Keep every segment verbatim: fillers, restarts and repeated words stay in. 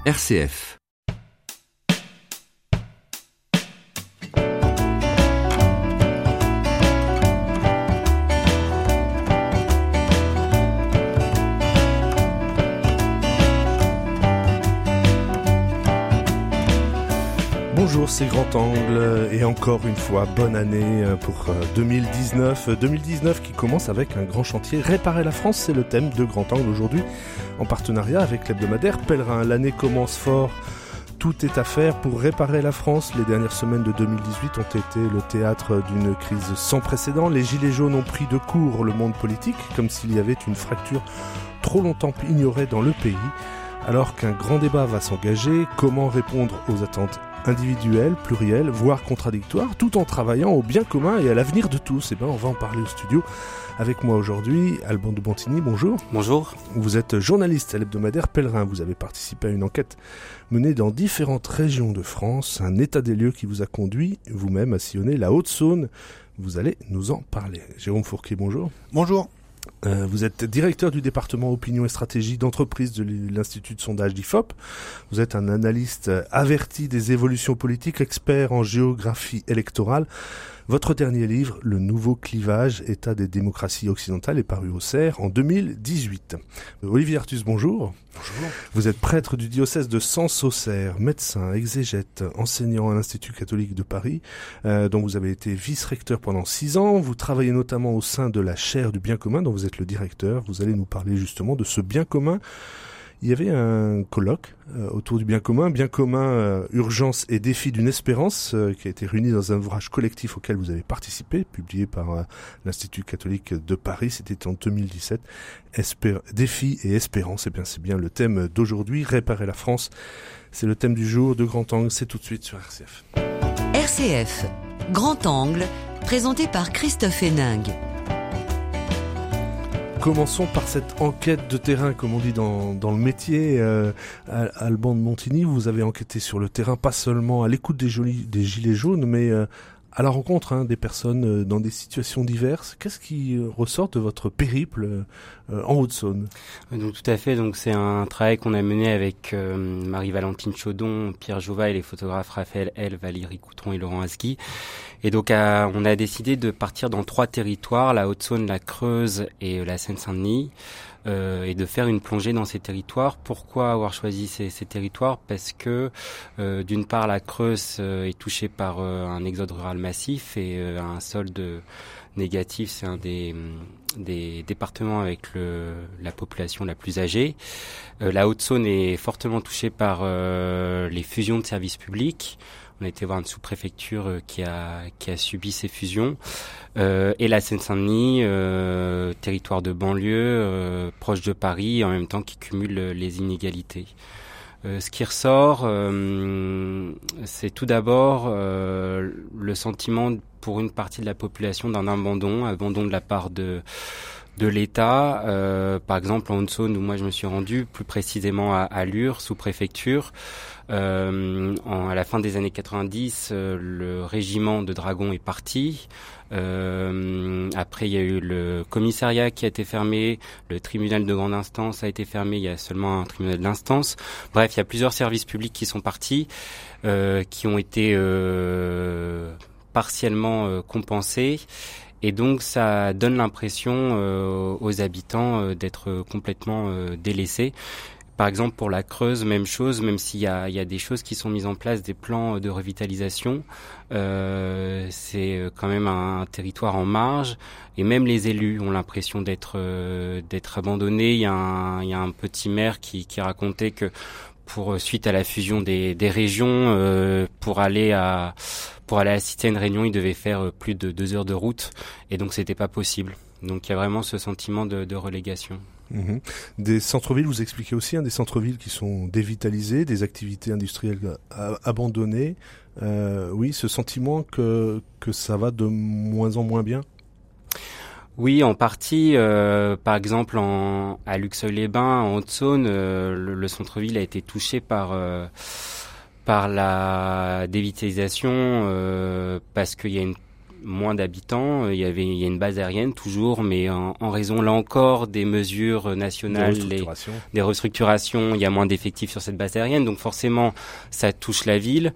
R C F. Bonjour, c'est Grand Angle et encore une fois, bonne année pour deux mille dix-neuf. deux mille dix-neuf qui commence avec un grand chantier. Réparer la France, c'est le thème de Grand Angle aujourd'hui, en partenariat avec l'hebdomadaire Pèlerin. L'année commence fort, tout est à faire pour réparer la France. Les dernières semaines de deux mille dix-huit ont été le théâtre d'une crise sans précédent. Les gilets jaunes ont pris de court le monde politique, comme s'il y avait une fracture trop longtemps ignorée dans le pays. Alors qu'un grand débat va s'engager, comment répondre aux attentes individuelles, plurielles, voire contradictoires, tout en travaillant au bien commun et à l'avenir de tous? Eh ben, on va en parler au studio. Avec moi aujourd'hui, Alban de Montigny, bonjour. Bonjour. Vous êtes journaliste à l'hebdomadaire Pèlerin. Vous avez participé à une enquête menée dans différentes régions de France, un état des lieux qui vous a conduit vous-même à sillonner la Haute-Saône. Vous allez nous en parler. Jérôme Fourquet, bonjour. Bonjour. Euh, vous êtes directeur du département opinion et stratégie d'entreprise de l'Institut de sondage d'I F O P. Vous êtes un analyste averti des évolutions politiques, expert en géographie électorale. Votre dernier livre, Le nouveau clivage, état des démocraties occidentales, est paru au C E R en deux mille dix-huit. Olivier Artus, bonjour. Bonjour. Vous êtes prêtre du diocèse de Sens-Auxerre, médecin, exégète, enseignant à l'Institut catholique de Paris, euh, dont vous avez été vice-recteur pendant six ans. Vous travaillez notamment au sein de la chaire du bien commun, dont vous êtes le directeur. Vous allez nous parler justement de ce bien commun. Il y avait un colloque euh, autour du bien commun, bien commun, euh, urgence et défi d'une espérance, euh, qui a été réuni dans un ouvrage collectif auquel vous avez participé, publié par euh, l'Institut catholique de Paris. C'était en deux mille dix-sept. Espé- défi et espérance, eh bien, c'est bien le thème d'aujourd'hui. Réparer la France, c'est le thème du jour de Grand Angle. C'est tout de suite sur R C F. R C F, Grand Angle, présenté par Christophe Héningue. Commençons par cette enquête de terrain, comme on dit dans, dans le métier. Euh, Alban de Montigny, vous avez enquêté sur le terrain, pas seulement à l'écoute des, jolis, des gilets jaunes, mais euh, à la rencontre hein, des personnes euh, dans des situations diverses. Qu'est-ce qui euh, ressort de votre périple euh, en Haute-Saône? Donc tout à fait. Donc c'est un travail qu'on a mené avec euh, Marie-Valentine Chaudon, Pierre Jouva et les photographes Raphaël L, Valérie Coutron et Laurent Asgui. Et donc à, on a décidé de partir dans trois territoires, la Haute-Saône, la Creuse et la Seine-Saint-Denis, euh, et de faire une plongée dans ces territoires. Pourquoi avoir choisi ces, ces territoires? Parce que euh, d'une part la Creuse euh, est touchée par euh, un exode rural massif et euh, un solde négatif. C'est un des, des départements avec le, la population la plus âgée. Euh, la Haute-Saône est fortement touchée par euh, les fusions de services publics. On a été voir une sous-préfecture euh, qui a qui a subi ces fusions. Euh, et la Seine-Saint-Denis, euh, territoire de banlieue, euh, proche de Paris, et en même temps qui cumule les inégalités. Euh, ce qui ressort, euh, c'est tout d'abord euh, le sentiment pour une partie de la population d'un abandon, abandon de la part de de l'État. Euh, par exemple, en Haute-Saône, où moi je me suis rendu, plus précisément à, à Lure, sous-préfecture. Euh, en, à la fin des années quatre-vingt-dix, euh, le régiment de dragons est parti. Euh, après, il y a eu le commissariat qui a été fermé, le tribunal de grande instance a été fermé, il y a seulement un tribunal d'instance. Bref, il y a plusieurs services publics qui sont partis, euh, qui ont été euh, partiellement euh, compensés. Et donc, ça donne l'impression euh, aux habitants euh, d'être complètement euh, délaissés. Par exemple, pour la Creuse, même chose, même s'il y a, il y a des choses qui sont mises en place, des plans de revitalisation, euh, c'est quand même un, un territoire en marge, et même les élus ont l'impression d'être euh, d'être abandonnés. Il y a un, il y a un petit maire qui, qui racontait que pour suite à la fusion des, des régions, euh, pour aller à pour aller assister à une réunion, il devait faire plus de deux heures de route, et donc c'était pas possible. Donc il y a vraiment ce sentiment de, de relégation. Mmh. Des centres-villes, vous expliquez aussi, hein, des centres-villes qui sont dévitalisés, des activités industrielles a- abandonnées. Euh, oui, ce sentiment que que ça va de moins en moins bien. Oui, en partie. Euh, par exemple, en, à Luxeuil-les-Bains, en Haute-Saône, euh, le, le centre-ville a été touché par euh, par la dévitalisation euh, parce qu'il y a une moins d'habitants. Il y avait, il y a une base aérienne toujours, mais en, en raison là encore des mesures nationales, des restructurations. Les, des restructurations, il y a moins d'effectifs sur cette base aérienne, donc forcément ça touche la ville.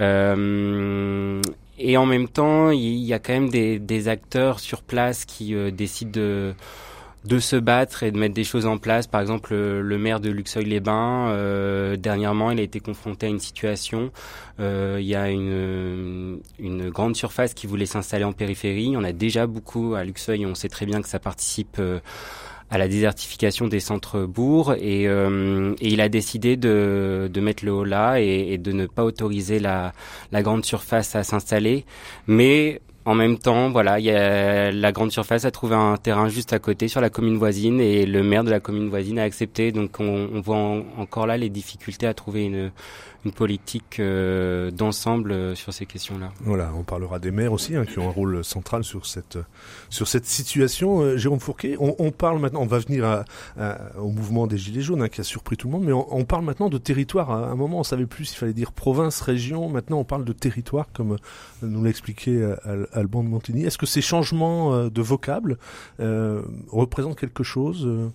Euh, et en même temps, il y a quand même des, des acteurs sur place qui euh, décident de de se battre et de mettre des choses en place. Par exemple, le, le maire de Luxeuil-les-Bains, euh, dernièrement, il a été confronté à une situation. Euh, il y a une, une grande surface qui voulait s'installer en périphérie. Il y en a déjà beaucoup à Luxeuil. On sait très bien que ça participe euh, à la désertification des centres-bourgs. Et, euh, et il a décidé de, de mettre le holà et, et de ne pas autoriser la, la grande surface à s'installer. Mais en même temps, voilà, il y a la grande surface a trouvé un terrain juste à côté sur la commune voisine et le maire de la commune voisine a accepté. Donc on, on voit en, encore là les difficultés à trouver une, une politique euh, d'ensemble euh, sur ces questions-là. Voilà, on parlera des maires aussi hein, qui ont un rôle central sur cette sur cette situation. Euh, Jérôme Fourquet, on, on parle maintenant, on va venir à, à, au mouvement des Gilets jaunes hein, qui a surpris tout le monde, mais on, on parle maintenant de territoire. À un moment, on savait plus s'il fallait dire province, région. Maintenant, on parle de territoire, comme nous l'a expliqué Alban de Montigny. Est-ce que ces changements de vocable euh, représentent quelque chose euh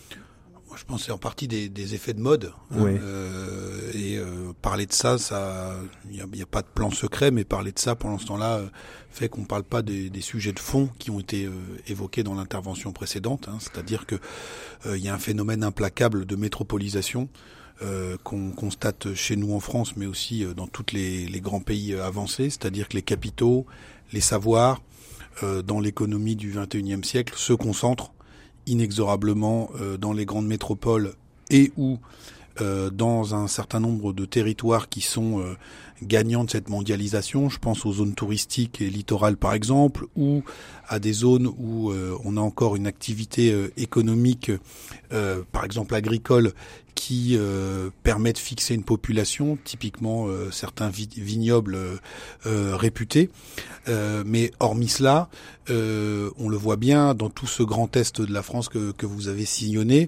Moi, je pense que c'est en partie des, des effets de mode. Oui. Hein, euh, et euh, parler de ça, ça, il n'y a, a pas de plan secret, mais parler de ça pendant ce temps-là euh, fait qu'on ne parle pas des, des sujets de fond qui ont été euh, évoqués dans l'intervention précédente. Hein, c'est-à-dire que euh, il y a un phénomène implacable de métropolisation euh, qu'on constate chez nous en France, mais aussi euh, dans tous les, les grands pays euh, avancés. C'est-à-dire que les capitaux, les savoirs, euh, dans l'économie du vingt et unième siècle, se concentrent inexorablement euh, dans les grandes métropoles et ou euh, dans un certain nombre de territoires qui sont euh, gagnants de cette mondialisation. Je pense aux zones touristiques et littorales par exemple, ou à des zones où euh, on a encore une activité euh, économique, euh, par exemple agricole, qui euh, permet de fixer une population, typiquement euh, certains vi- vignobles euh, euh, réputés. Euh, mais hormis cela, euh, on le voit bien dans tout ce grand est de la France que, que vous avez sillonné,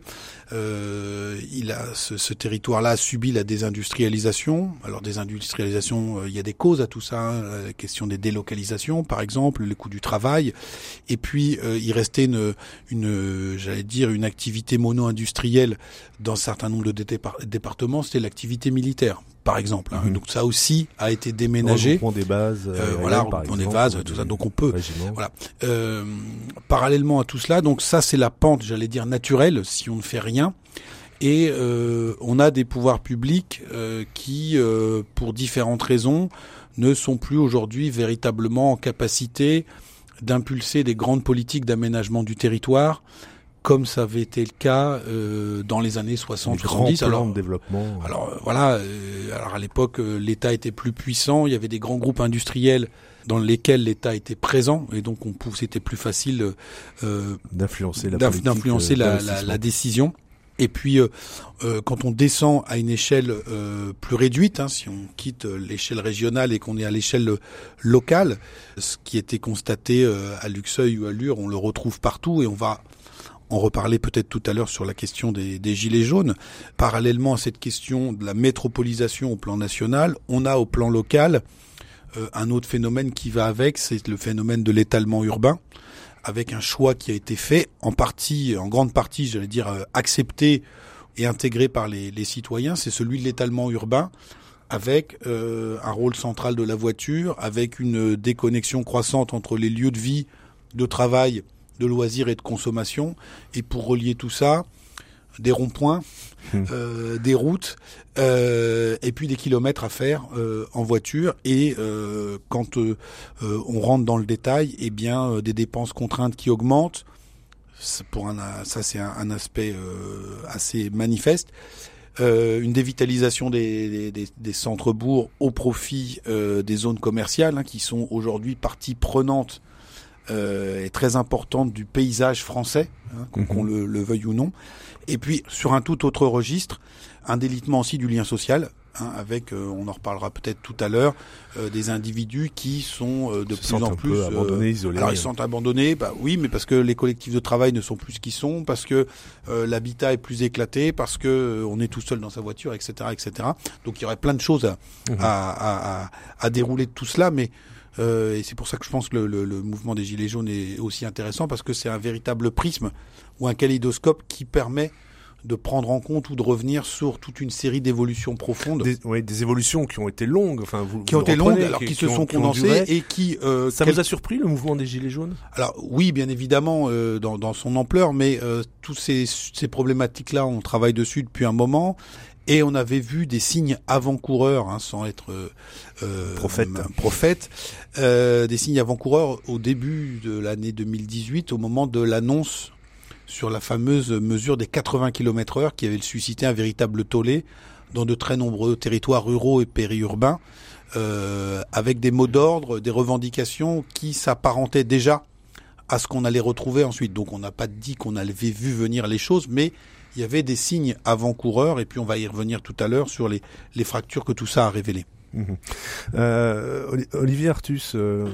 euh, il a ce, ce territoire-là a subi la désindustrialisation. Alors désindustrialisation, euh, il y a des causes à tout ça, hein, la question des délocalisations par exemple, le coût du travail, et puis euh, il restait une, une, j'allais dire une activité mono-industrielle dans certains nombre de départ- départements, c'était l'activité militaire, par exemple. Hein. Mmh. Donc ça aussi a été déménagé. Regroupement des bases. Euh, euh, voilà, regroupement des bases, tout ça. Donc on peut. Régiment. Voilà. Euh, parallèlement à tout cela, donc ça c'est la pente, j'allais dire naturelle, si on ne fait rien. Et euh, on a des pouvoirs publics euh, qui, euh, pour différentes raisons, ne sont plus aujourd'hui véritablement en capacité d'impulser des grandes politiques d'aménagement du territoire, comme ça avait été le cas euh, dans les années soixante soixante-dix. Grands plans de développement. Alors euh, voilà, euh, alors à l'époque euh, l'État était plus puissant, il y avait des grands groupes industriels dans lesquels l'État était présent et donc on pouvait, c'était plus facile euh, d'influencer la d'inf- politique, d'influencer la, la, la décision. Et puis, euh, euh, quand on descend à une échelle euh, plus réduite, hein, si on quitte l'échelle régionale et qu'on est à l'échelle locale, ce qui était constaté euh, à Luxeuil ou à Lure, on le retrouve partout et on va en reparler peut-être tout à l'heure sur la question des, des gilets jaunes. Parallèlement à cette question de la métropolisation au plan national, on a au plan local euh, un autre phénomène qui va avec, c'est le phénomène de l'étalement urbain, avec un choix qui a été fait, en partie, en grande partie, j'allais dire, euh, accepté et intégré par les, les citoyens, c'est celui de l'étalement urbain, avec euh, un rôle central de la voiture, avec une déconnexion croissante entre les lieux de vie, de travail, de loisirs et de consommation, et pour relier tout ça, des ronds-points, mmh. euh, des routes, euh, et puis des kilomètres à faire euh, en voiture. Et euh, quand euh, euh, on rentre dans le détail, eh bien euh, des dépenses contraintes qui augmentent. Pour un, ça, c'est un, un aspect euh, assez manifeste. Euh, une dévitalisation des, des, des centres-bourgs au profit euh, des zones commerciales, hein, qui sont aujourd'hui partie prenante Euh, est très importante du paysage français, hein, qu'on, mmh. qu'on le, le veuille ou non. Et puis, sur un tout autre registre, un délitement aussi du lien social, hein, avec, euh, on en reparlera peut-être tout à l'heure, euh, des individus qui sont euh, de se plus en un plus peu abandonnés, euh, isolés. Alors, ils sont abandonnés, bah oui, mais parce que les collectifs de travail ne sont plus ce qu'ils sont, parce que euh, l'habitat est plus éclaté, parce que euh, on est tout seul dans sa voiture, et cetera, et cetera. Donc, il y aurait plein de choses à, mmh. à, à, à, à dérouler de tout cela, mais Euh, et c'est pour ça que je pense que le, le, le mouvement des Gilets jaunes est aussi intéressant, parce que c'est un véritable prisme ou un kaléidoscope qui permet de prendre en compte ou de revenir sur toute une série d'évolutions profondes. Des, oui, des évolutions qui ont été longues, enfin vous, qui vous ont été reprenez, longues, alors qui, qui se ont, sont qui condensées et qui. Euh, Ça quel... vous a surpris le mouvement des Gilets jaunes? Alors oui, bien évidemment, euh, dans, dans son ampleur, mais euh, toutes ces, ces problématiques-là, on travaille dessus depuis un moment. Et on avait vu des signes avant-coureurs, hein, sans être euh, prophète, prophète euh, des signes avant-coureurs au début de l'année deux mille dix-huit, au moment de l'annonce sur la fameuse mesure des quatre-vingts kilomètres heure qui avait suscité un véritable tollé dans de très nombreux territoires ruraux et périurbains, euh, avec des mots d'ordre, des revendications qui s'apparentaient déjà à ce qu'on allait retrouver ensuite. Donc on n'a pas dit qu'on avait vu venir les choses, mais il y avait des signes avant-coureurs, et puis on va y revenir tout à l'heure sur les, les fractures que tout ça a révélées. Mmh. Euh, Olivier Artus, euh,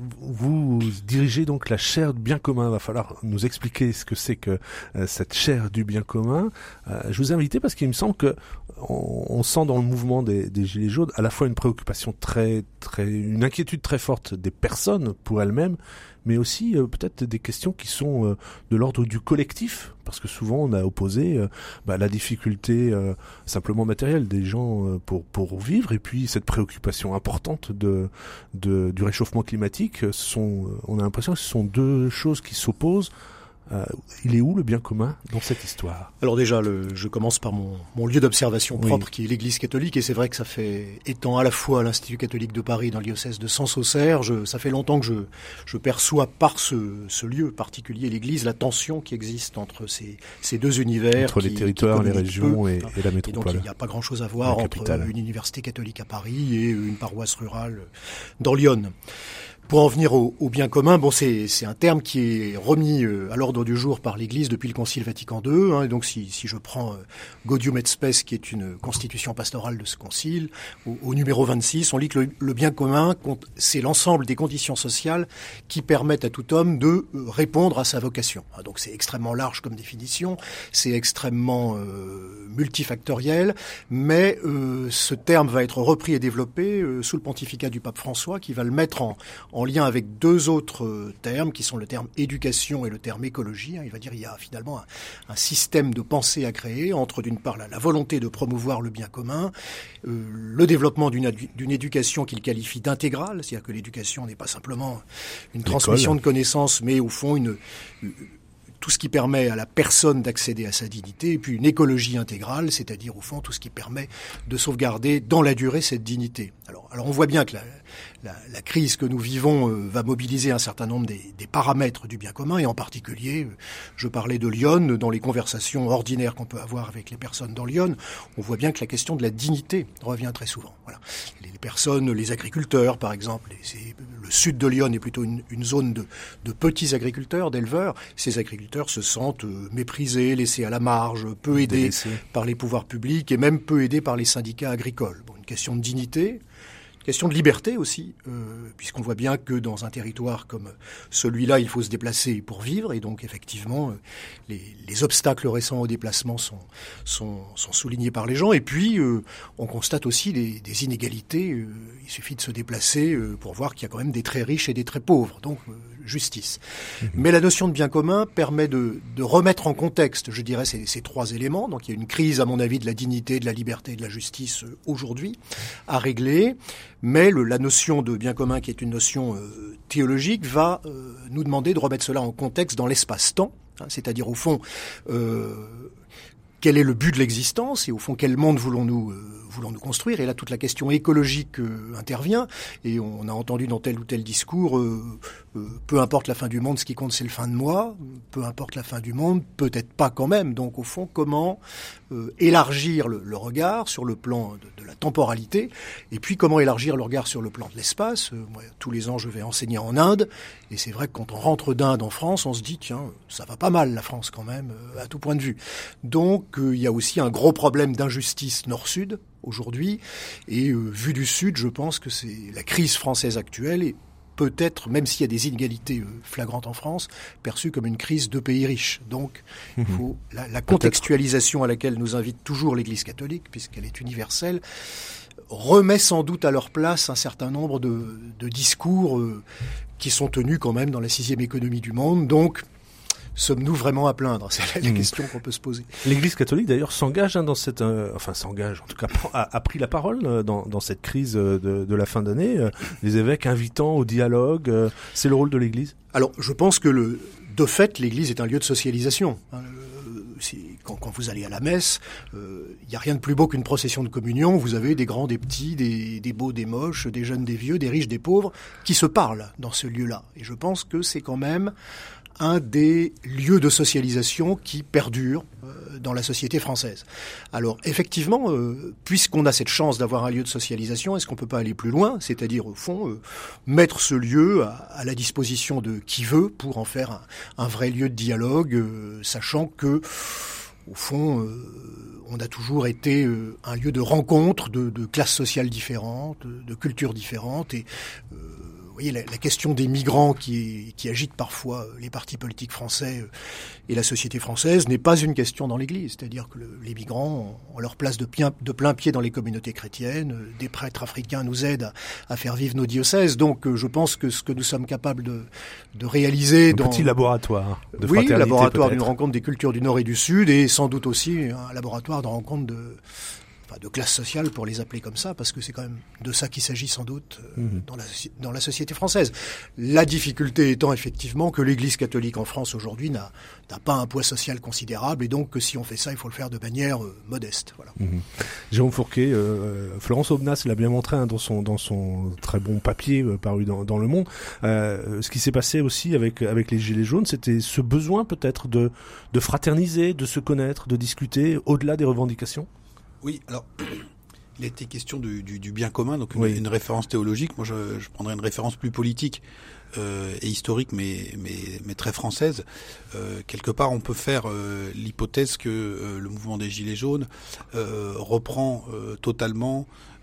vous dirigez donc la chaire du bien commun. Il va falloir nous expliquer ce que c'est que euh, cette chaire du bien commun. Euh, je vous ai invité parce qu'il me semble que on, on sent dans le mouvement des, des Gilets jaunes à la fois une préoccupation très, très, une inquiétude très forte des personnes pour elles-mêmes, mais aussi euh, peut-être des questions qui sont euh, de l'ordre du collectif, parce que souvent on a opposé euh, bah, la difficulté euh, simplement matérielle des gens euh, pour pour vivre, et puis cette préoccupation importante de, de du réchauffement climatique. Ce sont, on a l'impression que ce sont deux choses qui s'opposent. Euh, il est où le bien commun dans cette histoire? Alors déjà, le, je commence par mon, mon lieu d'observation propre, oui, qui est l'Église catholique, et c'est vrai que ça fait, étant à la fois à l'Institut catholique de Paris, dans le diocèse de Sens-Auxerre, je, ça fait longtemps que je, je perçois par ce, ce lieu particulier, l'Église, la tension qui existe entre ces, ces deux univers. Entre qui, les territoires, les régions peu, et, et la métropole. Et donc il n'y a pas grand-chose à voir entre une université catholique à Paris et une paroisse rurale dans l'Yonne. Pour en venir au, au bien commun, bon, c'est, c'est un terme qui est remis euh, à l'ordre du jour par l'Église depuis le Concile Vatican deux. Hein, et donc, si, si je prends euh, Gaudium et Spes, qui est une constitution pastorale de ce concile, au, au numéro vingt-six, on lit que le, le bien commun, c'est l'ensemble des conditions sociales qui permettent à tout homme de euh, répondre à sa vocation. Ah, donc, c'est extrêmement large comme définition, c'est extrêmement euh, multifactoriel, mais euh, ce terme va être repris et développé euh, sous le pontificat du pape François, qui va le mettre en en lien avec deux autres termes qui sont le terme éducation et le terme écologie. Il va dire qu'il y a finalement un, un système de pensée à créer entre d'une part la, la volonté de promouvoir le bien commun, euh, le développement d'une, d'une éducation qu'il qualifie d'intégrale, c'est-à-dire que l'éducation n'est pas simplement une L'école. transmission de connaissances, mais au fond une, une tout ce qui permet à la personne d'accéder à sa dignité, et puis une écologie intégrale, c'est-à-dire au fond tout ce qui permet de sauvegarder dans la durée cette dignité. Alors, alors on voit bien que la, la, la crise que nous vivons euh, va mobiliser un certain nombre des, des paramètres du bien commun, et en particulier, euh, je parlais de Lyon, dans les conversations ordinaires qu'on peut avoir avec les personnes dans Lyon, on voit bien que la question de la dignité revient très souvent. Voilà. Les, les personnes, les agriculteurs par exemple, et c'est, le sud de Lyon est plutôt une, une zone de, de petits agriculteurs, d'éleveurs, ces agriculteurs se sentent méprisés, laissés à la marge, peu aidés Délaissé. par les pouvoirs publics et même peu aidés par les syndicats agricoles. Bon, une question de dignité, une question de liberté aussi, euh, puisqu'on voit bien que dans un territoire comme celui-là, il faut se déplacer pour vivre, et donc effectivement, les, les obstacles récents au déplacement sont, sont, sont soulignés par les gens. Et puis, euh, on constate aussi des, des inégalités. Euh, il suffit de se déplacer euh, pour voir qu'il y a quand même des très riches et des très pauvres. Donc, euh, justice. Mmh. Mais la notion de bien commun permet de, de remettre en contexte, je dirais, ces, ces trois éléments. Donc il y a une crise, à mon avis, de la dignité, de la liberté et de la justice euh, aujourd'hui à régler. Mais le, la notion de bien commun, qui est une notion euh, théologique, va euh, nous demander de remettre cela en contexte dans l'espace-temps. Hein, c'est-à-dire, au fond, euh, quel est le but de l'existence et au fond, quel monde voulons-nous euh, voulons-nous construire? Et là, toute la question écologique euh, intervient. Et on a entendu dans tel ou tel discours, euh, euh, peu importe la fin du monde, ce qui compte, c'est le fin de mois. Peu importe la fin du monde, peut-être pas quand même. Donc, au fond, comment euh, élargir le, le regard sur le plan de, de la temporalité? Et puis, comment élargir le regard sur le plan de l'espace? euh, Moi, tous les ans, je vais enseigner en Inde. Et c'est vrai que quand on rentre d'Inde en France, on se dit, tiens, ça va pas mal, la France, quand même, euh, à tout point de vue. Donc, euh, il y a aussi un gros problème d'injustice nord-sud aujourd'hui, et euh, vu du Sud, je pense que c'est la crise française actuelle est peut être, même s'il y a des inégalités flagrantes en France, perçue comme une crise de pays riches. Donc, mmh. il faut la, la contextualisation à laquelle nous invite toujours l'Église catholique, puisqu'elle est universelle, remet sans doute à leur place un certain nombre de, de discours euh, qui sont tenus quand même dans la sixième économie du monde. Donc, sommes-nous vraiment à plaindre? C'est la, la mmh. question qu'on peut se poser. L'Église catholique, d'ailleurs, s'engage hein, dans cette, euh, enfin s'engage, en tout cas, a, a pris la parole euh, dans, dans cette crise de, de la fin d'année. Euh, les évêques invitant au dialogue, euh, c'est le rôle de l'Église. Alors, je pense que le, de fait, l'Église est un lieu de socialisation. Hein, Quand, quand vous allez à la messe, il euh, n'y a rien de plus beau qu'une procession de communion. Vous avez des grands, des petits, des, des beaux, des moches, des jeunes, des vieux, des riches, des pauvres, qui se parlent dans ce lieu-là. Et je pense que c'est quand même un des lieux de socialisation qui perdure euh, dans la société française. Alors effectivement, euh, puisqu'on a cette chance d'avoir un lieu de socialisation, est-ce qu'on peut pas aller plus loin? C'est-à-dire au fond, euh, mettre ce lieu à, à la disposition de qui veut pour en faire un, un vrai lieu de dialogue, euh, sachant que au fond, euh, on a toujours été euh, un lieu de rencontre de, de classes sociales différentes, de, de cultures différentes. Et euh, vous voyez, la, la question des migrants qui, qui agitent parfois les partis politiques français et la société française n'est pas une question dans l'Église. C'est-à-dire que le, les migrants ont leur place de, plein, de plein pied dans les communautés chrétiennes. Des prêtres africains nous aident à, à faire vivre nos diocèses. Donc je pense que ce que nous sommes capables de, de réaliser... Un dans petit laboratoire de oui, fraternité, laboratoire peut-être. D'une rencontre des cultures du Nord et du Sud, et sans doute aussi un laboratoire de rencontre de... de classe sociale, pour les appeler comme ça, parce que c'est quand même de ça qu'il s'agit sans doute euh, mmh. dans, la, dans la société française. La difficulté étant effectivement que l'Église catholique en France aujourd'hui n'a, n'a pas un poids social considérable, et donc que si on fait ça, il faut le faire de manière euh, modeste. Voilà. Mmh. Jérôme Fourquet, euh, Florence Aubenas l'a bien montré hein, dans, son, dans son très bon papier euh, paru dans, dans Le Monde. Euh, ce qui s'est passé aussi avec, avec les Gilets jaunes, c'était ce besoin peut-être de, de fraterniser, de se connaître, de discuter au-delà des revendications. Oui, alors, il a été question du, du, du bien commun, donc une, oui. une référence théologique. Moi, je, je prendrais une référence plus politique euh, et historique, mais, mais, mais très française. Euh, quelque part, on peut faire euh, l'hypothèse que euh, le mouvement des Gilets jaunes euh, reprend euh, totalement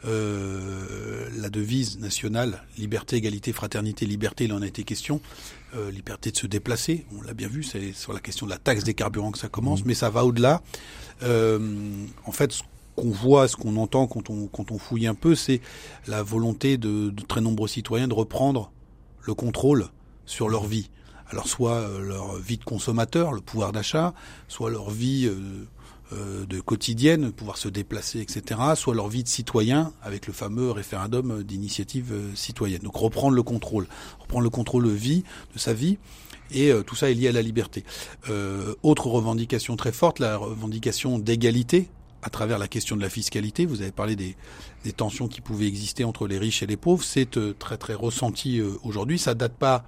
euh, la devise nationale, liberté, égalité, fraternité, liberté, il en a été question. Euh, liberté de se déplacer, on l'a bien vu, c'est sur la question de la taxe des carburants que ça commence, mmh. mais ça va au-delà. Euh, en fait, ce qu'on voit, ce qu'on entend quand on, quand on fouille un peu, c'est la volonté de, de très nombreux citoyens de reprendre le contrôle sur leur vie. Alors soit euh, leur vie de consommateur, le pouvoir d'achat, soit leur vie euh, euh, de quotidienne, pouvoir se déplacer, et cetera, soit leur vie de citoyen avec le fameux référendum d'initiative euh, citoyenne. Donc reprendre le contrôle, reprendre le contrôle de vie, de sa vie. Et euh, tout ça est lié à la liberté. Euh, autre revendication très forte, la revendication d'égalité à travers la question de la fiscalité. Vous avez parlé des, des tensions qui pouvaient exister entre les riches et les pauvres. C'est euh, très très ressenti euh, aujourd'hui. Ça date pas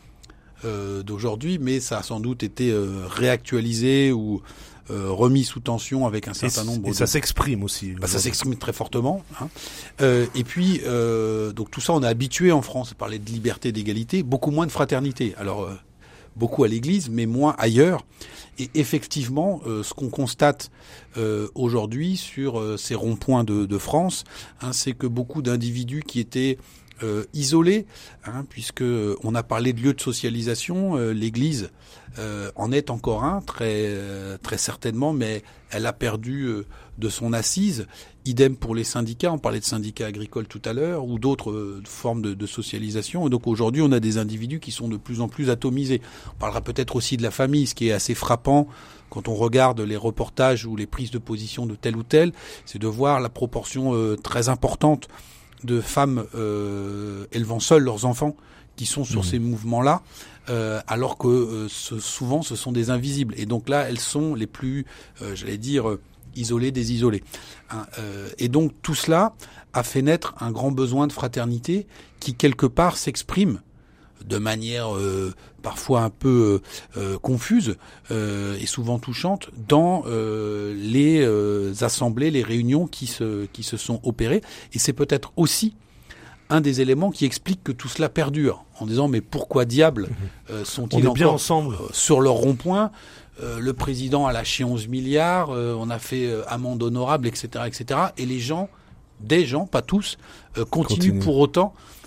euh, d'aujourd'hui, mais ça a sans doute été euh, réactualisé ou euh, remis sous tension avec un certain et nombre. Et de... ça s'exprime aussi. Bah, ça s'exprime très fortement. Hein. Euh, et puis euh, donc tout ça, on est habitué en France à parler de liberté, d'égalité, beaucoup moins de fraternité. Alors euh, beaucoup à l'église, mais moins ailleurs. Et effectivement, euh, ce qu'on constate euh, aujourd'hui sur euh, ces ronds-points de, de France, hein, c'est que beaucoup d'individus qui étaient euh, isolés, hein, puisque on a parlé de lieux de socialisation, euh, l'église euh, en est encore un, très euh, très certainement, mais elle a perdu euh, de son assise. Idem pour les syndicats, on parlait de syndicats agricoles tout à l'heure, ou d'autres euh, formes de, de socialisation. Et donc aujourd'hui, on a des individus qui sont de plus en plus atomisés. On parlera peut-être aussi de la famille, ce qui est assez frappant quand on regarde les reportages ou les prises de position de tel ou tel, c'est de voir la proportion euh, très importante de femmes euh, élevant seules leurs enfants qui sont sur mmh. ces mouvements-là, euh, alors que euh, ce, souvent ce sont des invisibles. Et donc là, elles sont les plus, euh, j'allais dire... Euh, isolés des isolés. Hein, euh, et donc tout cela a fait naître un grand besoin de fraternité qui quelque part s'exprime de manière euh, parfois un peu euh, confuse euh, et souvent touchante dans euh, les euh, assemblées, les réunions qui se qui se sont opérées. Et c'est peut-être aussi un des éléments qui explique que tout cela perdure, en disant mais pourquoi diable euh, sont-ils On est encore bien ensemble sur leur rond-point? Euh, le président a lâché onze milliards, euh, on a fait euh, amende honorable, et cetera, et cetera. Et les gens, des gens, pas tous, euh, continuent Continue. pour autant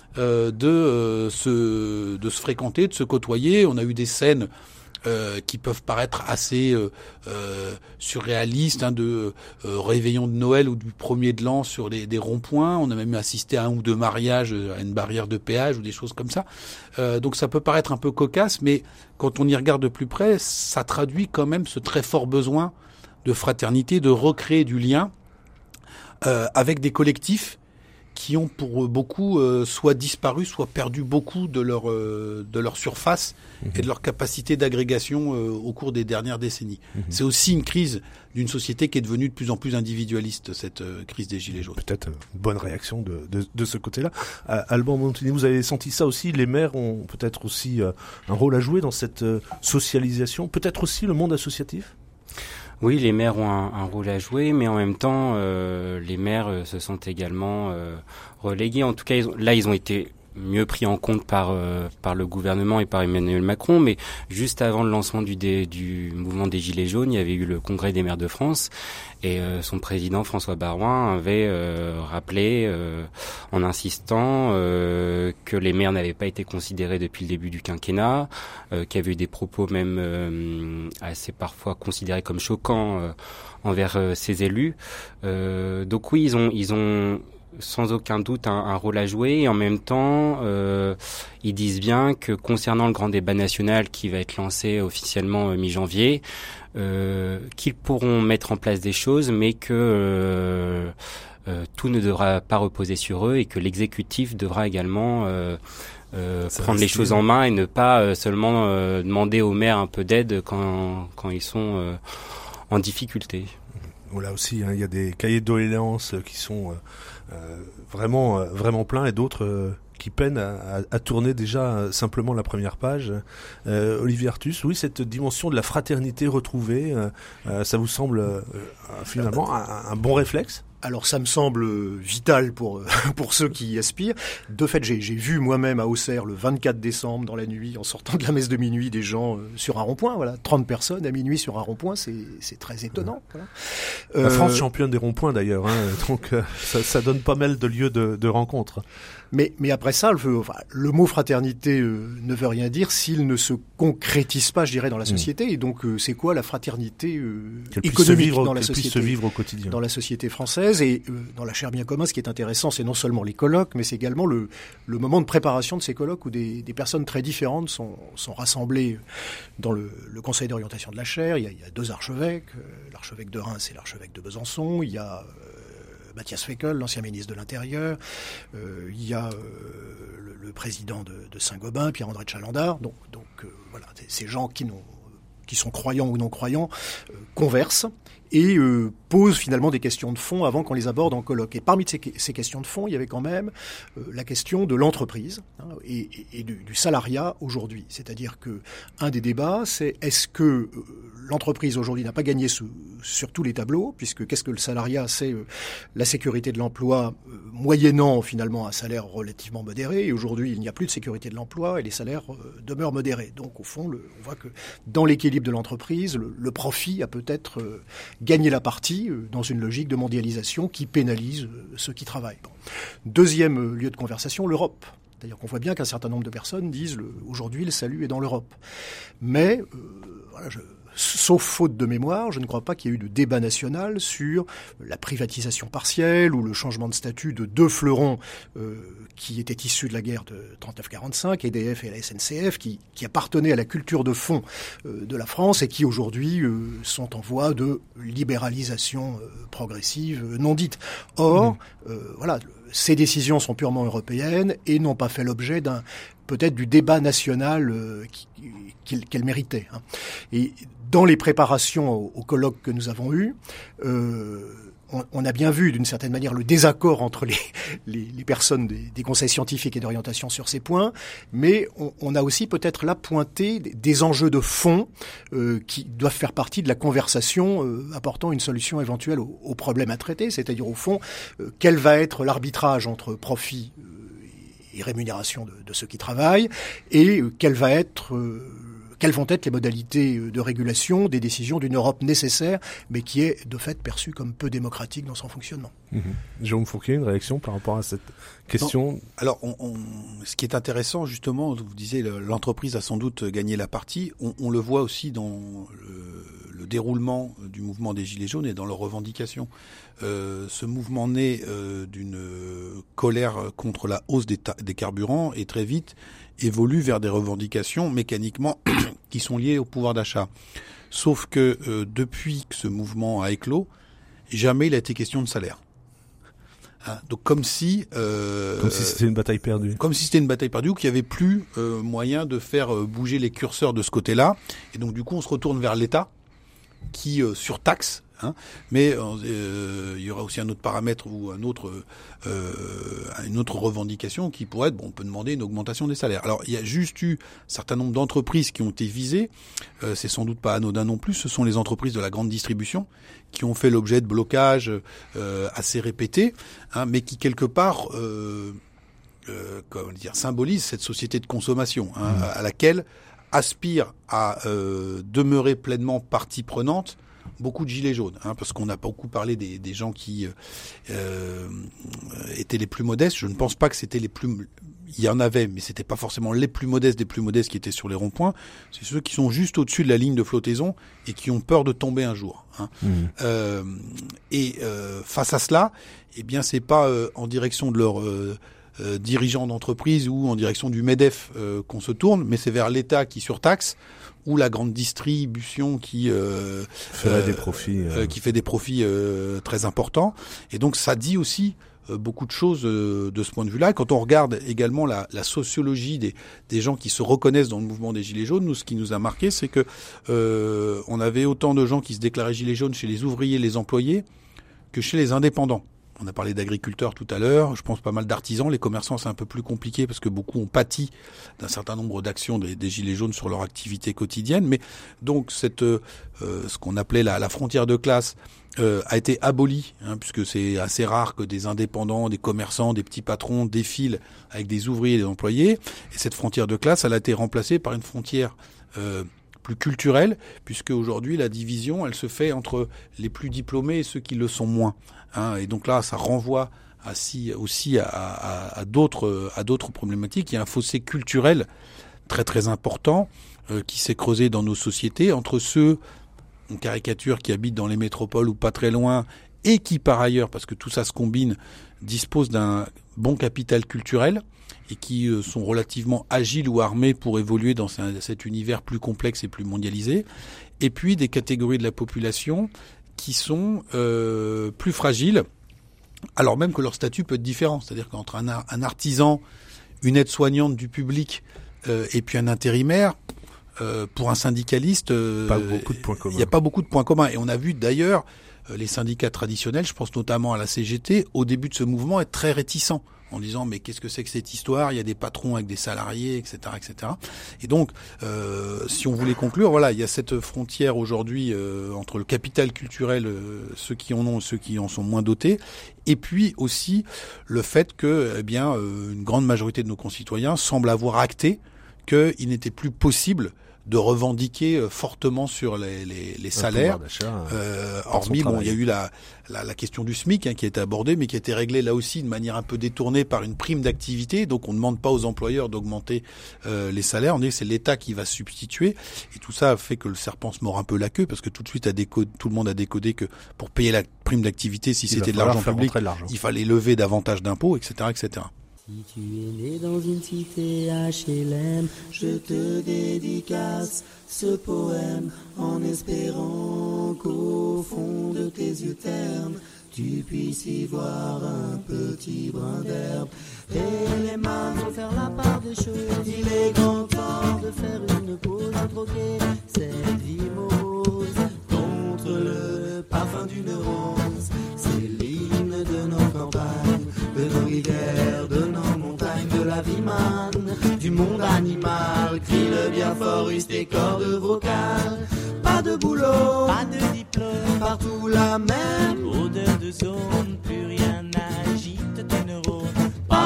euh, de euh, se de se fréquenter, de se côtoyer. On a eu des scènes Euh, qui peuvent paraître assez euh, euh, surréalistes, hein, de euh, réveillon de Noël ou du premier de l'an sur les, des ronds-points. On a même assisté à un ou deux mariages à une barrière de péage ou des choses comme ça. Euh, donc ça peut paraître un peu cocasse, mais quand on y regarde de plus près, ça traduit quand même ce très fort besoin de fraternité, de recréer du lien euh, avec des collectifs qui ont pour beaucoup euh, soit disparu, soit perdu beaucoup de leur euh, de leur surface mmh. et de leur capacité d'agrégation euh, au cours des dernières décennies. Mmh. C'est aussi une crise d'une société qui est devenue de plus en plus individualiste, cette euh, crise des Gilets jaunes. Peut-être une bonne réaction de, de, de ce côté-là. Euh, Alban Montini, vous avez senti ça aussi? Les maires ont peut-être aussi euh, un rôle à jouer dans cette euh, socialisation, peut-être aussi le monde associatif? Oui, les maires ont un, un rôle à jouer, mais en même temps, euh, les maires euh, se sont également euh, relégués. En tout cas, ils ont, là, ils ont été mieux pris en compte par euh, par le gouvernement et par Emmanuel Macron. Mais juste avant le lancement du dé, du mouvement des Gilets jaunes, il y avait eu le Congrès des maires de France et euh, son président François Baroin avait euh, rappelé, euh, en insistant, euh, que les maires n'avaient pas été considérés depuis le début du quinquennat, euh, qu'il y avait eu des propos même euh, assez parfois considérés comme choquants euh, envers euh, ces élus. Euh, donc oui, ils ont ils ont sans aucun doute un, un rôle à jouer, et en même temps euh, ils disent bien que concernant le grand débat national qui va être lancé officiellement euh, mi-janvier, euh, qu'ils pourront mettre en place des choses, mais que euh, euh, tout ne devra pas reposer sur eux et que l'exécutif devra également euh, euh, prendre les choses en main et ne pas euh, seulement euh, demander aux maires un peu d'aide quand, quand ils sont euh, en difficulté. Là aussi, hein, il y a des cahiers de doléances qui sont euh, euh, vraiment, euh, vraiment pleins, et d'autres euh, qui peinent à, à, à tourner déjà euh, simplement la première page. Euh, Olivier Artus, oui, cette dimension de la fraternité retrouvée, euh, euh, ça vous semble euh, finalement un, un bon réflexe ? Alors ça me semble vital pour pour ceux qui y aspirent. De fait, j'ai, j'ai vu moi-même à Auxerre le vingt-quatre décembre dans la nuit, en sortant de la messe de minuit, des gens euh, sur un rond-point. Voilà, trente personnes à minuit sur un rond-point, c'est c'est très étonnant. Voilà. La euh, France championne des ronds-points d'ailleurs, hein, donc euh, ça, ça donne pas mal de lieux de, de rencontres. Mais mais après ça, le, enfin, le mot fraternité euh, ne veut rien dire s'il ne se concrétise pas, je dirais, dans la société. Mmh. Et donc euh, c'est quoi la fraternité euh, économique vivre, dans la société, puisse se vivre au quotidien, dans la société française. Et euh, dans la chaire bien commun, ce qui est intéressant, c'est non seulement les colloques, mais c'est également le, le moment de préparation de ces colloques où des, des personnes très différentes sont, sont rassemblées dans le, le conseil d'orientation de la chaire. Il y a, il y a deux archevêques, euh, l'archevêque de Reims et l'archevêque de Besançon. Il y a euh, Mathias Féckel, l'ancien ministre de l'Intérieur. Euh, il y a euh, le, le président de, de Saint-Gobain, Pierre-André de Chalandard. Donc, donc euh, voilà, ces gens qui n'ont qui sont croyants ou non croyants, euh, conversent et euh, posent finalement des questions de fond avant qu'on les aborde en colloque. Et parmi ces, ces questions de fond, il y avait quand même euh, la question de l'entreprise, hein, et, et, et du, du salariat aujourd'hui. C'est-à-dire que un des débats, c'est est-ce que euh, l'entreprise aujourd'hui n'a pas gagné ce, sur tous les tableaux, puisque qu'est-ce que le salariat? C'est euh, la sécurité de l'emploi euh, moyennant finalement un salaire relativement modéré. Et aujourd'hui, il n'y a plus de sécurité de l'emploi et les salaires euh, demeurent modérés. Donc au fond, le, on voit que dans l'équilibre de l'entreprise, le, le profit a peut-être euh, gagné la partie euh, dans une logique de mondialisation qui pénalise euh, ceux qui travaillent. Bon. Deuxième euh, lieu de conversation, l'Europe. C'est-à-dire qu'on voit bien qu'un certain nombre de personnes disent le, aujourd'hui le salut est dans l'Europe. Mais, euh, voilà, je, sauf faute de mémoire, je ne crois pas qu'il y ait eu de débat national sur la privatisation partielle ou le changement de statut de deux fleurons euh, qui étaient issus de la guerre de trente-neuf quarante-cinq, E D F et la S N C F, qui, qui appartenaient à la culture de fond euh, de la France et qui aujourd'hui euh, sont en voie de libéralisation euh, progressive euh, non dite. Or, mmh. euh, voilà, ces décisions sont purement européennes et n'ont pas fait l'objet d'un peut-être du débat national euh, qui, qu'elles méritaient. Hein. Et dans les préparations au, au colloque que nous avons eu, euh, on, on a bien vu d'une certaine manière le désaccord entre les, les, les personnes des, des conseils scientifiques et d'orientation sur ces points, mais on, on a aussi peut-être là pointé des, des enjeux de fond euh, qui doivent faire partie de la conversation euh, apportant une solution éventuelle aux, aux problèmes à traiter, c'est-à-dire au fond, euh, quel va être l'arbitrage entre profit euh, et rémunération de, de ceux qui travaillent, et euh, quel va être... Euh, quelles vont être les modalités de régulation des décisions d'une Europe nécessaire, mais qui est de fait perçue comme peu démocratique dans son fonctionnement. Mmh. Jérôme Fourquet, une réaction par rapport à cette question? Non. Alors, on, on, ce qui est intéressant, justement, vous disiez, l'entreprise a sans doute gagné la partie. On, on le voit aussi dans le, le déroulement du mouvement des Gilets jaunes et dans leurs revendications. Euh, ce mouvement naît euh, d'une colère contre la hausse des, ta- des carburants et très vite évolue vers des revendications mécaniquement qui sont liées au pouvoir d'achat. Sauf que euh, depuis que ce mouvement a éclos, jamais il a été question de salaire. Hein, donc comme si euh, comme si c'était une bataille perdue. Comme si c'était une bataille perdue ou qu'il n'y avait plus euh, moyen de faire euh, bouger les curseurs de ce côté-là. Et donc du coup on se retourne vers l'État qui euh, surtaxe. Hein, mais euh, il y aura aussi un autre paramètre ou un autre, euh, une autre revendication qui pourrait être, bon, on peut demander une augmentation des salaires. Alors il y a juste eu un certain nombre d'entreprises qui ont été visées, euh, c'est sans doute pas anodin non plus, ce sont les entreprises de la grande distribution qui ont fait l'objet de blocages euh, assez répétés, hein, mais qui quelque part euh, euh, comment dire, symbolisent cette société de consommation, hein, mmh. à laquelle aspire à euh, demeurer pleinement partie prenante beaucoup de gilets jaunes, hein, parce qu'on a beaucoup parlé des, des gens qui euh, étaient les plus modestes. Je ne pense pas que c'était les plus... Il y en avait, mais c'était pas forcément les plus modestes des plus modestes qui étaient sur les ronds-points. C'est ceux qui sont juste au-dessus de la ligne de flottaison et qui ont peur de tomber un jour. Hein. Mmh. Euh, et euh, face à cela, eh bien, c'est pas euh, en direction de leur... Euh, Euh, dirigeants d'entreprise ou en direction du MEDEF euh, qu'on se tourne, mais c'est vers l'État qui surtaxe ou la grande distribution qui euh, ferait euh, des profits, euh... Euh, qui fait des profits euh, très importants. Et donc ça dit aussi euh, beaucoup de choses euh, de ce point de vue-là. Et quand on regarde également la, la sociologie des, des gens qui se reconnaissent dans le mouvement des Gilets jaunes, nous, ce qui nous a marqué, c'est que euh, on avait autant de gens qui se déclaraient Gilets jaunes chez les ouvriers, les employés, que chez les indépendants. On a parlé d'agriculteurs tout à l'heure, je pense pas mal d'artisans. Les commerçants, c'est un peu plus compliqué parce que beaucoup ont pâti d'un certain nombre d'actions des, des Gilets jaunes sur leur activité quotidienne. Mais donc, cette, euh, ce qu'on appelait la, la frontière de classe euh, a été abolie, hein, puisque c'est assez rare que des indépendants, des commerçants, des petits patrons défilent avec des ouvriers et des employés. Et cette frontière de classe, elle a été remplacée par une frontière euh, plus culturelle, puisque aujourd'hui, la division, elle se fait entre les plus diplômés et ceux qui le sont moins. Hein, et donc là, ça renvoie à, si, aussi à, à, à, d'autres, à d'autres problématiques. Il y a un fossé culturel très très important euh, qui s'est creusé dans nos sociétés entre ceux, on caricature, qui habitent dans les métropoles ou pas très loin et qui par ailleurs, parce que tout ça se combine, disposent d'un bon capital culturel et qui euh, sont relativement agiles ou armés pour évoluer dans cet univers plus complexe et plus mondialisé. Et puis des catégories de la population qui sont euh, plus fragiles, alors même que leur statut peut être différent. C'est-à-dire qu'entre un, un artisan, une aide-soignante du public euh, et puis un intérimaire, euh, pour un syndicaliste, euh, pas beaucoup de points communs. Il n'y a pas beaucoup de points communs. Et on a vu d'ailleurs euh, les syndicats traditionnels, je pense notamment à la C G T, au début de ce mouvement, être très réticents, en disant mais qu'est-ce que c'est que cette histoire ? Il y a des patrons avec des salariés, et cetera, et cetera. Et donc, euh, si on voulait conclure, voilà, il y a cette frontière aujourd'hui euh, entre le capital culturel, euh, ceux qui en ont, ceux qui en sont moins dotés, et puis aussi le fait que, eh bien, euh, une grande majorité de nos concitoyens semblent avoir acté qu'il n'était plus possible de revendiquer euh, fortement sur les, les, les salaires. Euh, hormis, bon, il y a eu la, la, la question du SMIC hein, qui a été abordée, mais qui a été réglée là aussi de manière un peu détournée par une prime d'activité. Donc, on ne demande pas aux employeurs d'augmenter euh, les salaires. On dit que c'est l'État qui va substituer. Et tout ça a fait que le serpent se mord un peu la queue, parce que tout de suite, à décode, tout le monde a décodé que pour payer la prime d'activité, si il c'était de l'argent public, de l'argent. Il fallait lever davantage d'impôts, et cetera, et cetera. Si tu es né dans une cité H L M, je te dédicace ce poème en espérant qu'au fond de tes yeux ternes, tu puisses y voir un petit brin d'herbe. Et les mains vont faire la part des choses, il est grand temps de faire une pause, de troquer cette vie morose contre le parfum d'une rose. C'est l'hymne de nos campagnes, de nos rivières, de nos montagnes, de la vie manne, du monde animal. Crie le bien fort, use tes cordes vocales. Pas de boulot, pas de diplôme, partout la même odeur de zone. Plus rien n'agite tes neurones, pas même le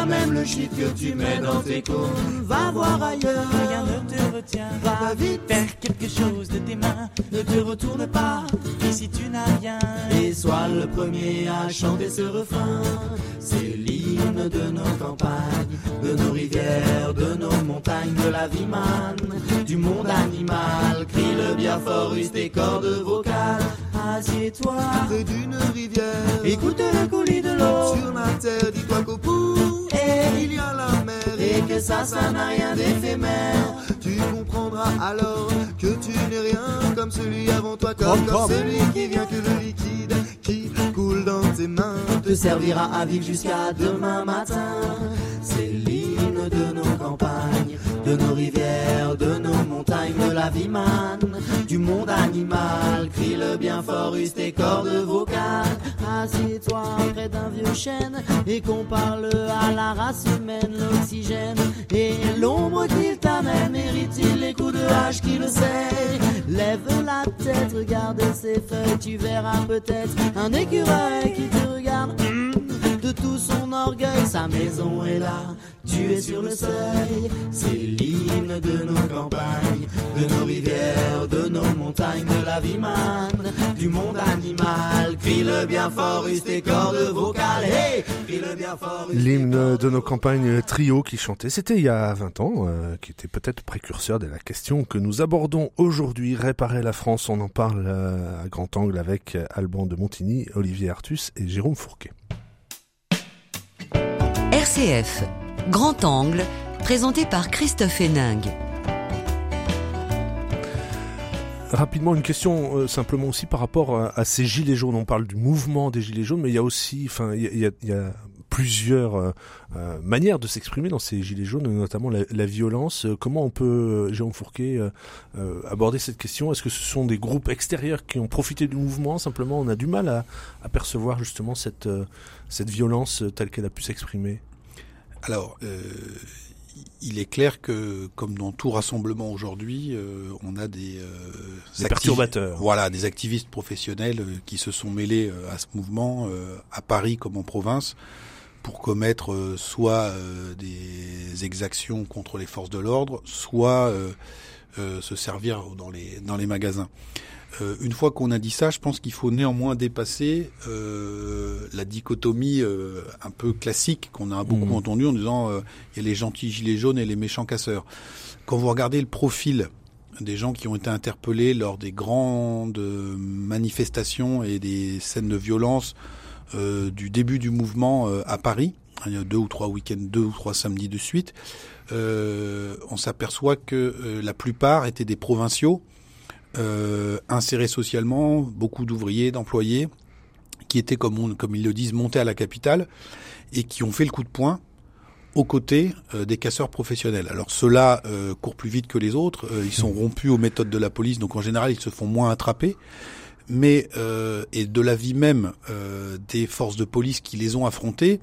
de shit que tu mets dans tes cônes. Va voir ailleurs, rien ne te retient. Va vite, faire quelque chose de tes mains. ne te retourne pas, Ici tu n'as rien. et sois le premier à chanter ce refrain. C'est l'hymne de nos campagnes, de nos rivières, de nos montagnes, de la vie manne, du monde animal. Crie-le bien fort, use tes cordes vocales. Assieds-toi près d'une rivière, écoute le coulis de l'eau, sur la terre, dis-toi qu'au bout, et, il y a la mer, et que ça, ça n'a rien d'éphémère. tu comprendras alors que tu n'es rien comme celui avant toi, comme, comme celui qui vient, que le liquide qui coule dans tes mains Te servira à vivre jusqu'à demain matin. C'est l'hymne de nos campagnes, de nos rivières, de nos montagnes, de la vie manne, du monde animal. Crie-le bien fort, use tes cordes vocales. Assieds-toi près d'un vieux chêne et qu'on parle à la race humaine. L'oxygène et l'ombre qu'il t'amène, mérite-t-il les coups de hache qui le sait? Lève la tête, regarde ses feuilles, tu verras peut-être un écureuil qui te regarde. De tout son orgueil, sa maison est là, tu es sur le seuil. C'est l'hymne de nos campagnes, de nos rivières, de nos montagnes, de la vie manne, du monde animal. Crie-le bien fort, use tes cordes vocales. Hey, crie-le bien fort. L'hymne de nos campagnes, trio qui chantait, c'était il y a vingt ans, euh, qui était peut-être précurseur de la question que nous abordons aujourd'hui. Réparer la France, on en parle euh, à grand angle avec Alban de Montigny, Olivier Artus et Jérôme Fourquet. R C F, Grand Angle, présenté par Christophe Héningue. Rapidement, une question euh, simplement aussi par rapport à, à ces gilets jaunes. On parle du mouvement des gilets jaunes, mais il y a aussi, enfin, il y a, il y a, il y a plusieurs euh, euh, manières de s'exprimer dans ces gilets jaunes, notamment la, la violence. Comment on peut, euh, Jérôme Fourquet, euh, euh, aborder cette question? Est-ce que ce sont des groupes extérieurs qui ont profité du mouvement? Simplement, on a du mal à, à percevoir justement cette, euh, cette violence telle qu'elle a pu s'exprimer. Alors, euh, il est clair que, comme dans tout rassemblement aujourd'hui, euh, on a des, euh, des activi- perturbateurs. Voilà, des activistes professionnels euh, qui se sont mêlés euh, à ce mouvement, euh, à Paris comme en province, pour commettre euh, soit euh, des exactions contre les forces de l'ordre, soit euh, euh, se servir dans les dans les magasins. Euh, une fois qu'on a dit ça, je pense qu'il faut néanmoins dépasser euh, la dichotomie euh, un peu classique qu'on a beaucoup mmh. entendue en disant il euh, y a les gentils gilets jaunes et les méchants casseurs. Quand vous regardez le profil des gens qui ont été interpellés lors des grandes manifestations et des scènes de violence euh, du début du mouvement euh, à Paris, il y a deux ou trois week-ends, deux ou trois samedis de suite, euh, on s'aperçoit que euh, la plupart étaient des provinciaux, Euh, insérés socialement, beaucoup d'ouvriers, d'employés, qui étaient, comme, on, comme ils le disent, montés à la capitale et qui ont fait le coup de poing aux côtés euh, des casseurs professionnels. Alors ceux-là euh, courent plus vite que les autres, euh, ils sont rompus aux méthodes de la police, donc en général ils se font moins attraper, mais euh, et de l'avis même euh, des forces de police qui les ont affrontés,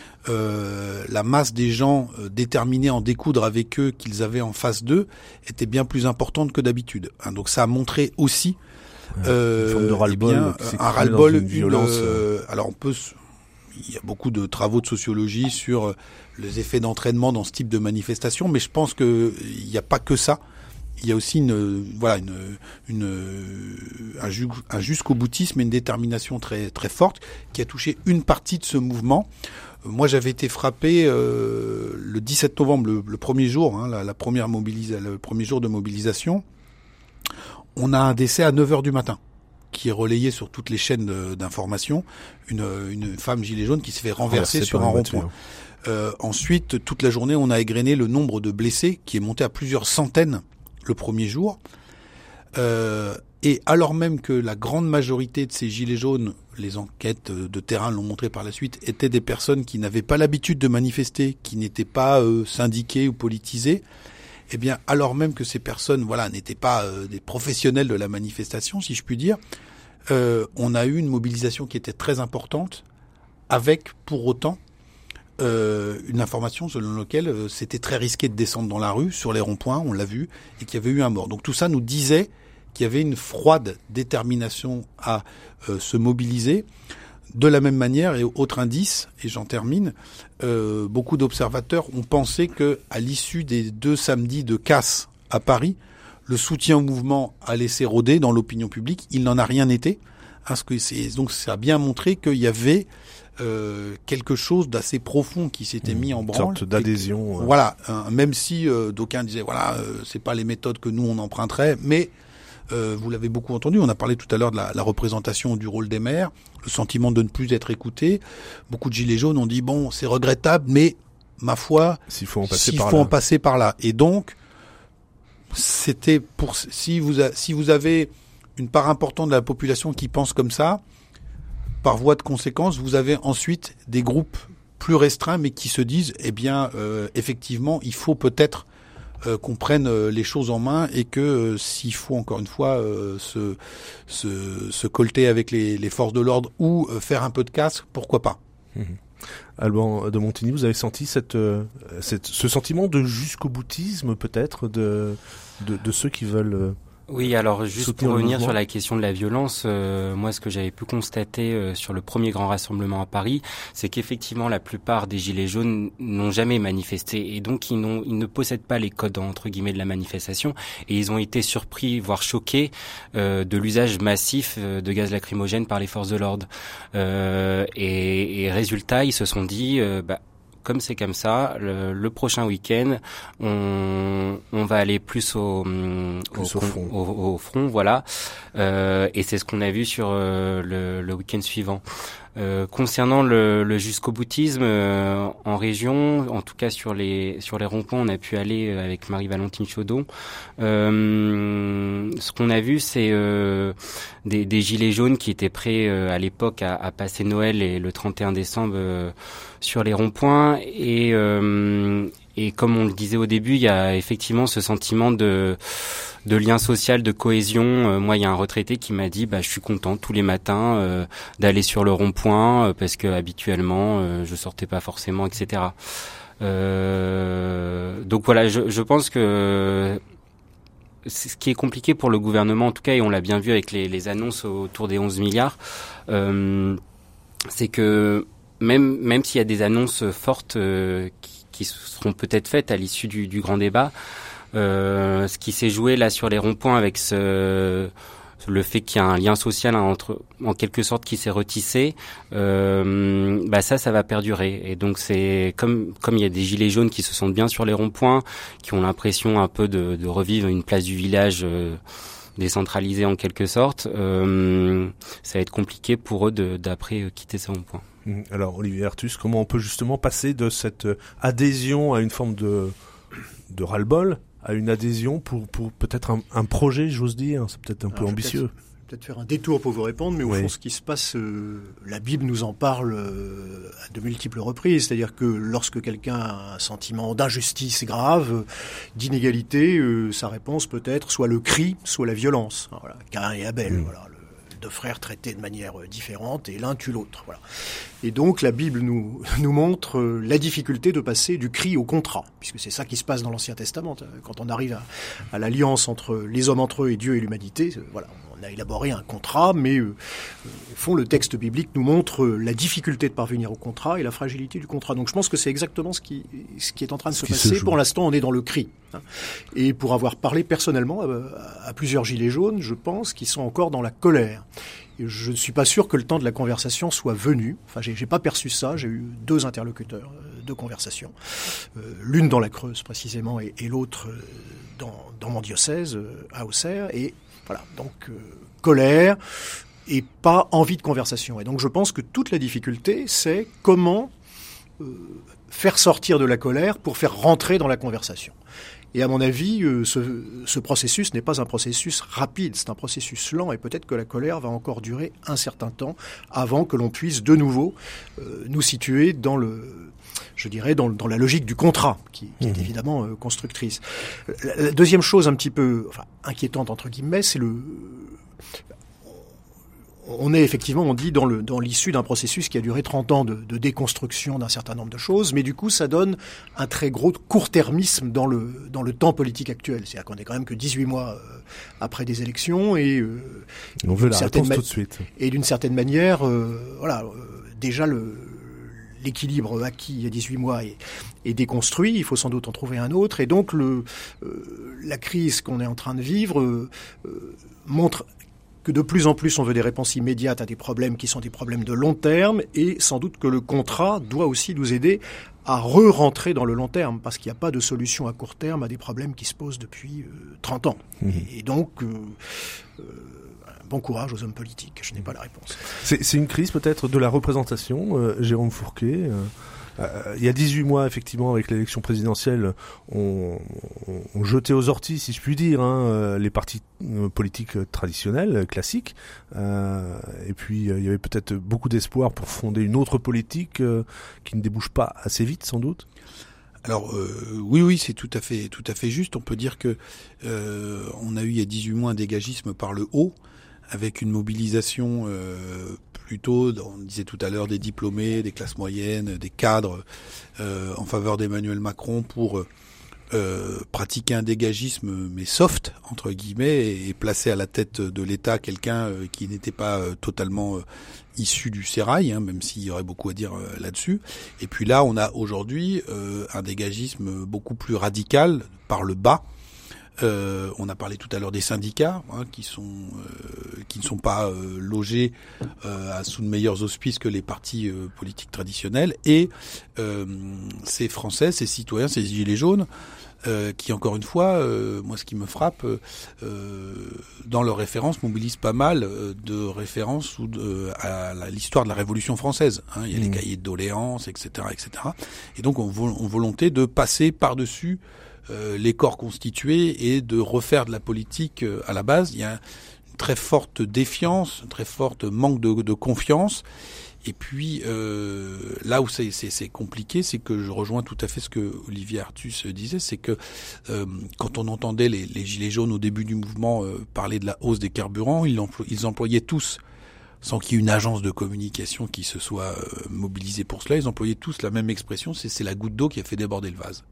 Euh, la masse des gens euh, déterminés à en découdre avec eux qu'ils avaient en face d'eux était bien plus importante que d'habitude. Hein, donc ça a montré aussi euh, une forme de ras-le-bol, eh bien, un ras-le-bol, une violence. Une, euh, alors on peut, il y a beaucoup de travaux de sociologie sur euh, les effets d'entraînement dans ce type de manifestation, mais je pense que il n'y a pas que ça. Il y a aussi une, voilà, une, une, un, ju- un jusqu'au boutisme et une détermination très, très forte qui a touché une partie de ce mouvement. Moi, j'avais été frappé euh, le dix-sept novembre, le, le premier jour, hein, la, la première mobilisa- le premier jour de mobilisation. On a un décès à neuf heures du matin, qui est relayé sur toutes les chaînes de, d'information. Une, une femme gilet jaune qui s'est fait renverser Renversé sur un rond-point. Euh, ensuite, toute la journée, on a égrené le nombre de blessés, qui est monté à plusieurs centaines le premier jour. Euh, et alors même que la grande majorité de ces gilets jaunes, les enquêtes de terrain l'ont montré par la suite, étaient des personnes qui n'avaient pas l'habitude de manifester, qui n'étaient pas euh, syndiquées ou politisées, eh bien, alors même que ces personnes, voilà, n'étaient pas euh, des professionnels de la manifestation, si je puis dire, euh, on a eu une mobilisation qui était très importante, avec pour autant euh, une information selon laquelle euh, c'était très risqué de descendre dans la rue, sur les ronds-points, on l'a vu, et qu'il y avait eu un mort. Donc tout ça nous disait qu'il y avait une froide détermination à euh, se mobiliser. De la même manière, et autre indice, et j'en termine, euh, beaucoup d'observateurs ont pensé que, à l'issue des deux samedis de casse à Paris, le soutien au mouvement allait s'éroder dans l'opinion publique. Il n'en a rien été. Parce que c'est, donc ça a bien montré qu'il y avait euh, quelque chose d'assez profond qui s'était mis en branle. Une sorte d'adhésion. Et, euh... Voilà, hein, même si euh, d'aucuns disaient voilà, euh, c'est pas les méthodes que nous on emprunterait, mais euh, vous l'avez beaucoup entendu. On a parlé tout à l'heure de la, la représentation du rôle des maires, le sentiment de ne plus être écouté. Beaucoup de gilets jaunes ont dit bon, c'est regrettable, mais ma foi, s'il faut en passer s'il par faut là. en passer par là. Et donc, c'était pour si vous a, si vous avez une part importante de la population qui pense comme ça, par voie de conséquence, vous avez ensuite des groupes plus restreints, mais qui se disent, eh bien, euh, effectivement, il faut peut-être euh, qu'on prenne euh, les choses en main et que euh, s'il faut encore une fois euh, se, se, se colter avec les, les forces de l'ordre ou euh, faire un peu de casse, pourquoi pas. Mmh. Alban de Montigny, vous avez senti cette, euh, cette, ce sentiment de jusqu'au boutisme peut-être de, de, de ceux qui veulent... Euh, Oui, alors juste pour revenir sur la question de la violence, euh, moi ce que j'avais pu constater euh, sur le premier grand rassemblement à Paris, c'est qu'effectivement la plupart des gilets jaunes n'ont jamais manifesté et donc ils, n'ont, ils ne possèdent pas les codes entre guillemets de la manifestation et ils ont été surpris, voire choqués euh, de l'usage massif euh, de gaz lacrymogène par les forces de l'ordre. Euh, et, et résultat, ils se sont dit... Euh, bah, comme c'est comme ça, le, le prochain week-end, on, on va aller plus au, plus au, au, front. Au, au front, voilà. Euh, et c'est ce qu'on a vu sur euh, le, le week-end suivant. Euh, concernant le, le jusqu'au boutisme euh, en région, en tout cas sur les sur les ronds-points, on a pu aller avec Marie-Valentine Chaudon. Euh, ce qu'on a vu, c'est euh, des, des gilets jaunes qui étaient prêts euh, à l'époque à, à passer Noël et le trente et un décembre euh, sur les ronds-points et euh, et comme on le disait au début, il y a effectivement ce sentiment de de lien social, de cohésion. Euh, moi, il y a un retraité qui m'a dit, bah, je suis content tous les matins euh, d'aller sur le rond-point euh, parce que habituellement, euh, je sortais pas forcément, et cetera. Euh, donc voilà, je, je pense que c'est ce qui est compliqué pour le gouvernement, en tout cas, et on l'a bien vu avec les, les annonces autour des onze milliards, euh, c'est que même même s'il y a des annonces fortes euh, qui, qui seront peut-être faites à l'issue du, du grand débat. Euh, ce qui s'est joué là sur les ronds-points avec ce, le fait qu'il y a un lien social hein, entre, en quelque sorte, qui s'est retissé, euh, bah ça, ça va perdurer. Et donc c'est comme comme il y a des gilets jaunes qui se sentent bien sur les ronds-points, qui ont l'impression un peu de, de revivre une place du village euh, décentralisée en quelque sorte. Euh, ça va être compliqué pour eux de, d'après euh, quitter ces ronds-points. Alors Olivier Artus, comment on peut justement passer de cette adhésion à une forme de de ras-le-bol à une adhésion pour, pour peut-être un, un projet, j'ose dire, c'est peut-être un Alors, peu ambitieux. Peut-être, peut-être faire un détour pour vous répondre, mais au oui. fond, ce qui se passe, euh, la Bible nous en parle euh, à de multiples reprises. C'est-à-dire que lorsque quelqu'un a un sentiment d'injustice grave, euh, d'inégalité, euh, sa réponse peut être soit le cri, soit la violence. Voilà, Caïn et Abel, mmh. voilà. Le, deux frères traités de manière différente et l'un tue l'autre. Voilà. Et donc la Bible nous, nous montre la difficulté de passer du cri au contrat, puisque c'est ça qui se passe dans l'Ancien Testament. Quand on arrive à, à l'alliance entre les hommes entre eux et Dieu et l'humanité, voilà, on a élaboré un contrat, mais euh, au fond le texte biblique nous montre la difficulté de parvenir au contrat et la fragilité du contrat. Donc je pense que c'est exactement ce qui, ce qui est en train de se passer. Se pour l'instant, on est dans le cri. Hein. Et pour avoir parlé personnellement à, à plusieurs gilets jaunes, je pense qu'ils sont encore dans la colère. Et je ne suis pas sûr que le temps de la conversation soit venu. Enfin, j'ai, j'ai pas perçu ça. J'ai eu deux interlocuteurs euh, de conversation, euh, l'une dans la Creuse précisément, et, et l'autre euh, dans, dans mon diocèse euh, à Auxerre. Et voilà, donc euh, colère et pas envie de conversation. Et donc je pense que toute la difficulté, c'est comment euh, faire sortir de la colère pour faire rentrer dans la conversation. Et à mon avis, euh, ce, ce processus n'est pas un processus rapide, c'est un processus lent, et peut-être que la colère va encore durer un certain temps avant que l'on puisse de nouveau euh, nous situer dans le, je dirais, dans, dans la logique du contrat, qui, qui mmh. est évidemment euh, constructrice. La, la deuxième chose un petit peu, enfin, inquiétante entre guillemets, c'est le, on est effectivement, on dit, dans, le, dans l'issue d'un processus qui a duré trente ans de, de déconstruction d'un certain nombre de choses, mais du coup, ça donne un très gros court-termisme dans le, dans le temps politique actuel. C'est-à-dire qu'on est quand même que dix-huit mois euh, après des élections et... Euh, on veut la réponse ma- tout de suite. Et d'une certaine manière, euh, voilà, euh, déjà le... l'équilibre acquis il y a dix-huit mois est, est déconstruit, il faut sans doute en trouver un autre, et donc le, euh, la crise qu'on est en train de vivre euh, euh, montre que de plus en plus on veut des réponses immédiates à des problèmes qui sont des problèmes de long terme, et sans doute que le contrat doit aussi nous aider à re-rentrer dans le long terme, parce qu'il n'y a pas de solution à court terme à des problèmes qui se posent depuis euh, trente ans. Mmh. Et, et donc... Euh, euh, Bon courage aux hommes politiques, je n'ai pas la réponse. C'est, c'est une crise peut-être de la représentation, euh, Jérôme Fourquet. Euh, euh, il y a dix-huit mois, effectivement, avec l'élection présidentielle, on, on, on jetait aux orties, si je puis dire, hein, les partis politiques traditionnels, classiques. Euh, et puis, euh, il y avait peut-être beaucoup d'espoir pour fonder une autre politique euh, qui ne débouche pas assez vite, sans doute. Alors euh, oui, oui, c'est tout à fait, tout à fait juste. On peut dire que euh, on a eu il y a dix-huit mois un dégagisme par le haut, avec une mobilisation euh, plutôt, on disait tout à l'heure, des diplômés, des classes moyennes, des cadres euh, en faveur d'Emmanuel Macron pour euh, pratiquer un dégagisme mais soft entre guillemets et, et placer à la tête de l'État quelqu'un euh, qui n'était pas euh, totalement euh, issu du sérail, hein, même s'il y aurait beaucoup à dire euh, là-dessus. Et puis là, on a aujourd'hui euh, un dégagisme beaucoup plus radical par le bas. Euh, on a parlé tout à l'heure des syndicats, hein, qui sont euh, qui ne sont pas euh, logés euh, sous de meilleurs auspices que les partis euh, politiques traditionnels, et euh, ces Français, ces citoyens, ces gilets jaunes, euh, qui encore une fois, euh, moi ce qui me frappe, euh, dans leurs références mobilisent pas mal euh, de références ou de, à, à l'histoire de la Révolution française. Hein, il y a mmh. les cahiers de doléances, et cetera, et cetera. Et donc on a volonté de passer par-dessus Euh, les corps constitués et de refaire de la politique euh, à la base. Il y a une très forte défiance, un très forte manque de, de confiance. Et puis euh, là où c'est, c'est, c'est compliqué, c'est que je rejoins tout à fait ce que Olivier Artus disait, c'est que euh, quand on entendait les, les gilets jaunes au début du mouvement euh, parler de la hausse des carburants, ils, emplo- ils employaient tous, sans qu'il y ait une agence de communication qui se soit euh, mobilisée pour cela, ils employaient tous la même expression, c'est, c'est la goutte d'eau qui a fait déborder le vase.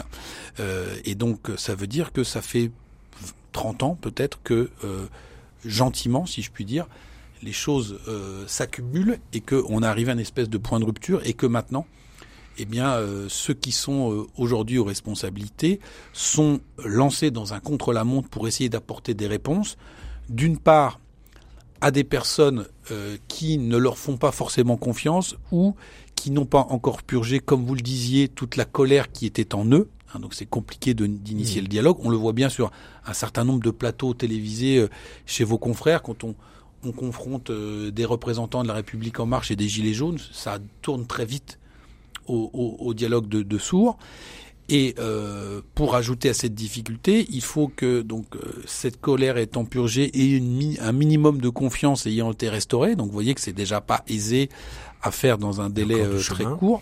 Euh, et donc ça veut dire que ça fait trente ans peut-être que euh, gentiment, si je puis dire, les choses euh, s'accumulent et qu'on arrive à une espèce de point de rupture, et que maintenant, eh bien, euh, ceux qui sont euh, aujourd'hui aux responsabilités sont lancés dans un contre-la-montre pour essayer d'apporter des réponses, d'une part à des personnes euh, qui ne leur font pas forcément confiance ou qui n'ont pas encore purgé, comme vous le disiez, toute la colère qui était en eux. Hein, donc c'est compliqué de, d'initier mmh. le dialogue. On le voit bien sur un certain nombre de plateaux télévisés euh, chez vos confrères. Quand on, on confronte euh, des représentants de la République En Marche et des Gilets jaunes, ça tourne très vite au, au, au dialogue de, de sourds. Et euh, pour ajouter à cette difficulté, il faut que donc euh, cette colère étant purgée et une, un minimum de confiance ayant été restauré. Donc vous voyez que c'est déjà pas aisé à faire dans un délai euh, très court.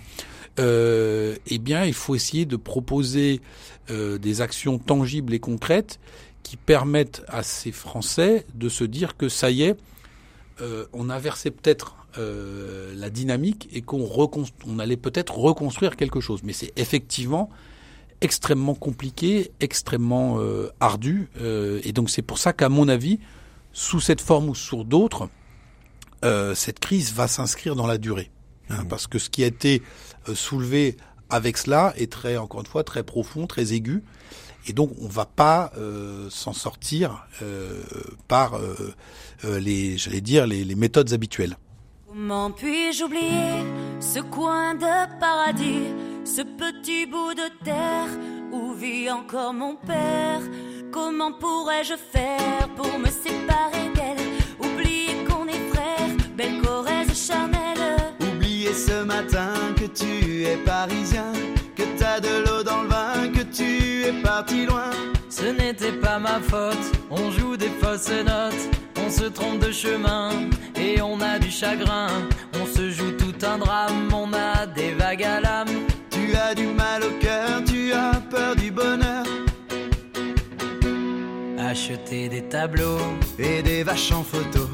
Euh, eh bien, il faut essayer de proposer euh, des actions tangibles et concrètes qui permettent à ces Français de se dire que ça y est, euh, on a versé peut-être euh, la dynamique et qu'on reconst- on allait peut-être reconstruire quelque chose. Mais c'est effectivement extrêmement compliqué, extrêmement euh, ardu. Euh, et donc c'est pour ça qu'à mon avis, sous cette forme ou sous d'autres, euh, cette crise va s'inscrire dans la durée. Hein, mmh. Parce que ce qui a été euh, soulevé avec cela est très, encore une fois, très profond, très aigu. Et donc on va pas euh, s'en sortir euh, par euh, euh, les, j'allais dire, les, les méthodes habituelles. Comment puis-je oublier ce coin de paradis, ce petit bout de terre où vit encore mon père? Comment pourrais-je faire pour me séparer d'elle? Oublier qu'on est frères, belle Corrèze charnelle. Oublier ce matin que tu es parisien, que t'as de l'eau dans le vin, que tu es parti loin. Ce n'était pas ma faute, on joue des fausses notes, on se trompe de chemin et on a du chagrin. On se joue tout un drame, on a des vagues à l'âme. Tu as du mal au cœur, tu as peur du bonheur. Acheter des tableaux et des vaches en photo,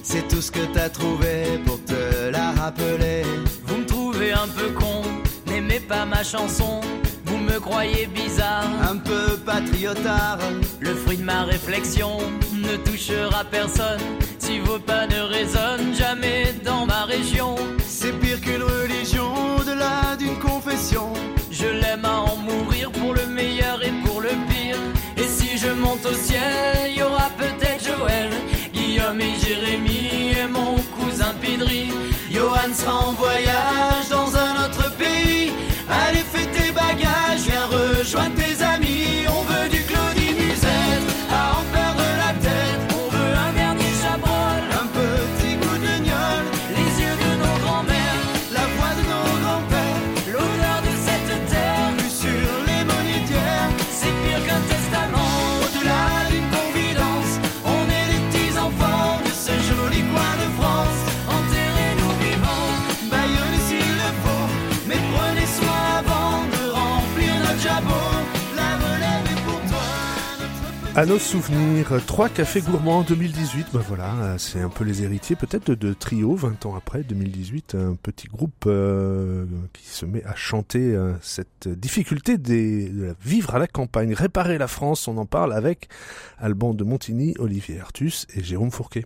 c'est tout ce que t'as trouvé pour te la rappeler. Vous me trouvez un peu con, n'aimez pas ma chanson. Vous me croyez bizarre, un peu patriotard. Le fruit de ma réflexion ne touchera personne si vos pas ne résonnent jamais dans ma région. C'est pire qu'une religion, au-delà d'une confession. Je l'aime à en mourir pour le meilleur et pour le pire. Et si je monte au ciel, y aura peut-être Joël, Guillaume et Jérémy et mon cousin Pidri. Johan sera en voyage dans un autre pays. Allez, fais tes bagages, viens rejoindre tes amis. On veut du Claudie Musette, à en perdre la tête. On veut un dernier Chabrol, un petit goût de gnôle, les yeux de nos grands-mères, la voix de nos grands-pères, l'odeur de cette terre, vue sur les monétières. C'est pire qu'un testament, au-delà d'une confidence. On est les petits enfants de ce joli coin de France. Enterrez-nous vivants, baillonnez s'il le faut, mais prenez soin avant de remplir notre jabot. La relève est pour toi. À nos souvenirs, trois cafés gourmands en deux mille dix-huit, ben voilà, c'est un peu les héritiers peut-être de, de Trio, vingt ans après, deux mille dix-huit, un petit groupe euh, qui se met à chanter euh, cette difficulté des, de vivre à la campagne, réparer la France, on en parle avec Alban de Montigny, Olivier Artus et Jérôme Fourquet.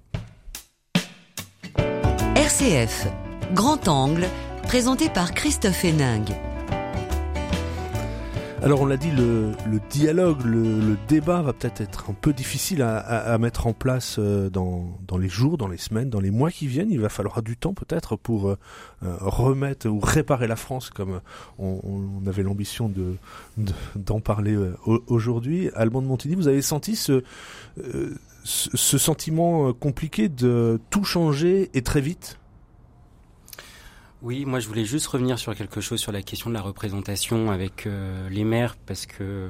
R C F, Grand Angle, présenté par Christophe Héningue. Alors on l'a dit, le, le dialogue, le, le débat va peut-être être un peu difficile à, à, à mettre en place dans, dans les jours, dans les semaines, dans les mois qui viennent. Il va falloir du temps peut-être pour euh, remettre ou réparer la France comme on, on avait l'ambition de, de, d'en parler euh, aujourd'hui. Alban de Montigny, vous avez senti ce, euh, ce, ce sentiment compliqué de tout changer et très vite ? Oui, moi je voulais juste revenir sur quelque chose sur la question de la représentation avec euh, les maires, parce que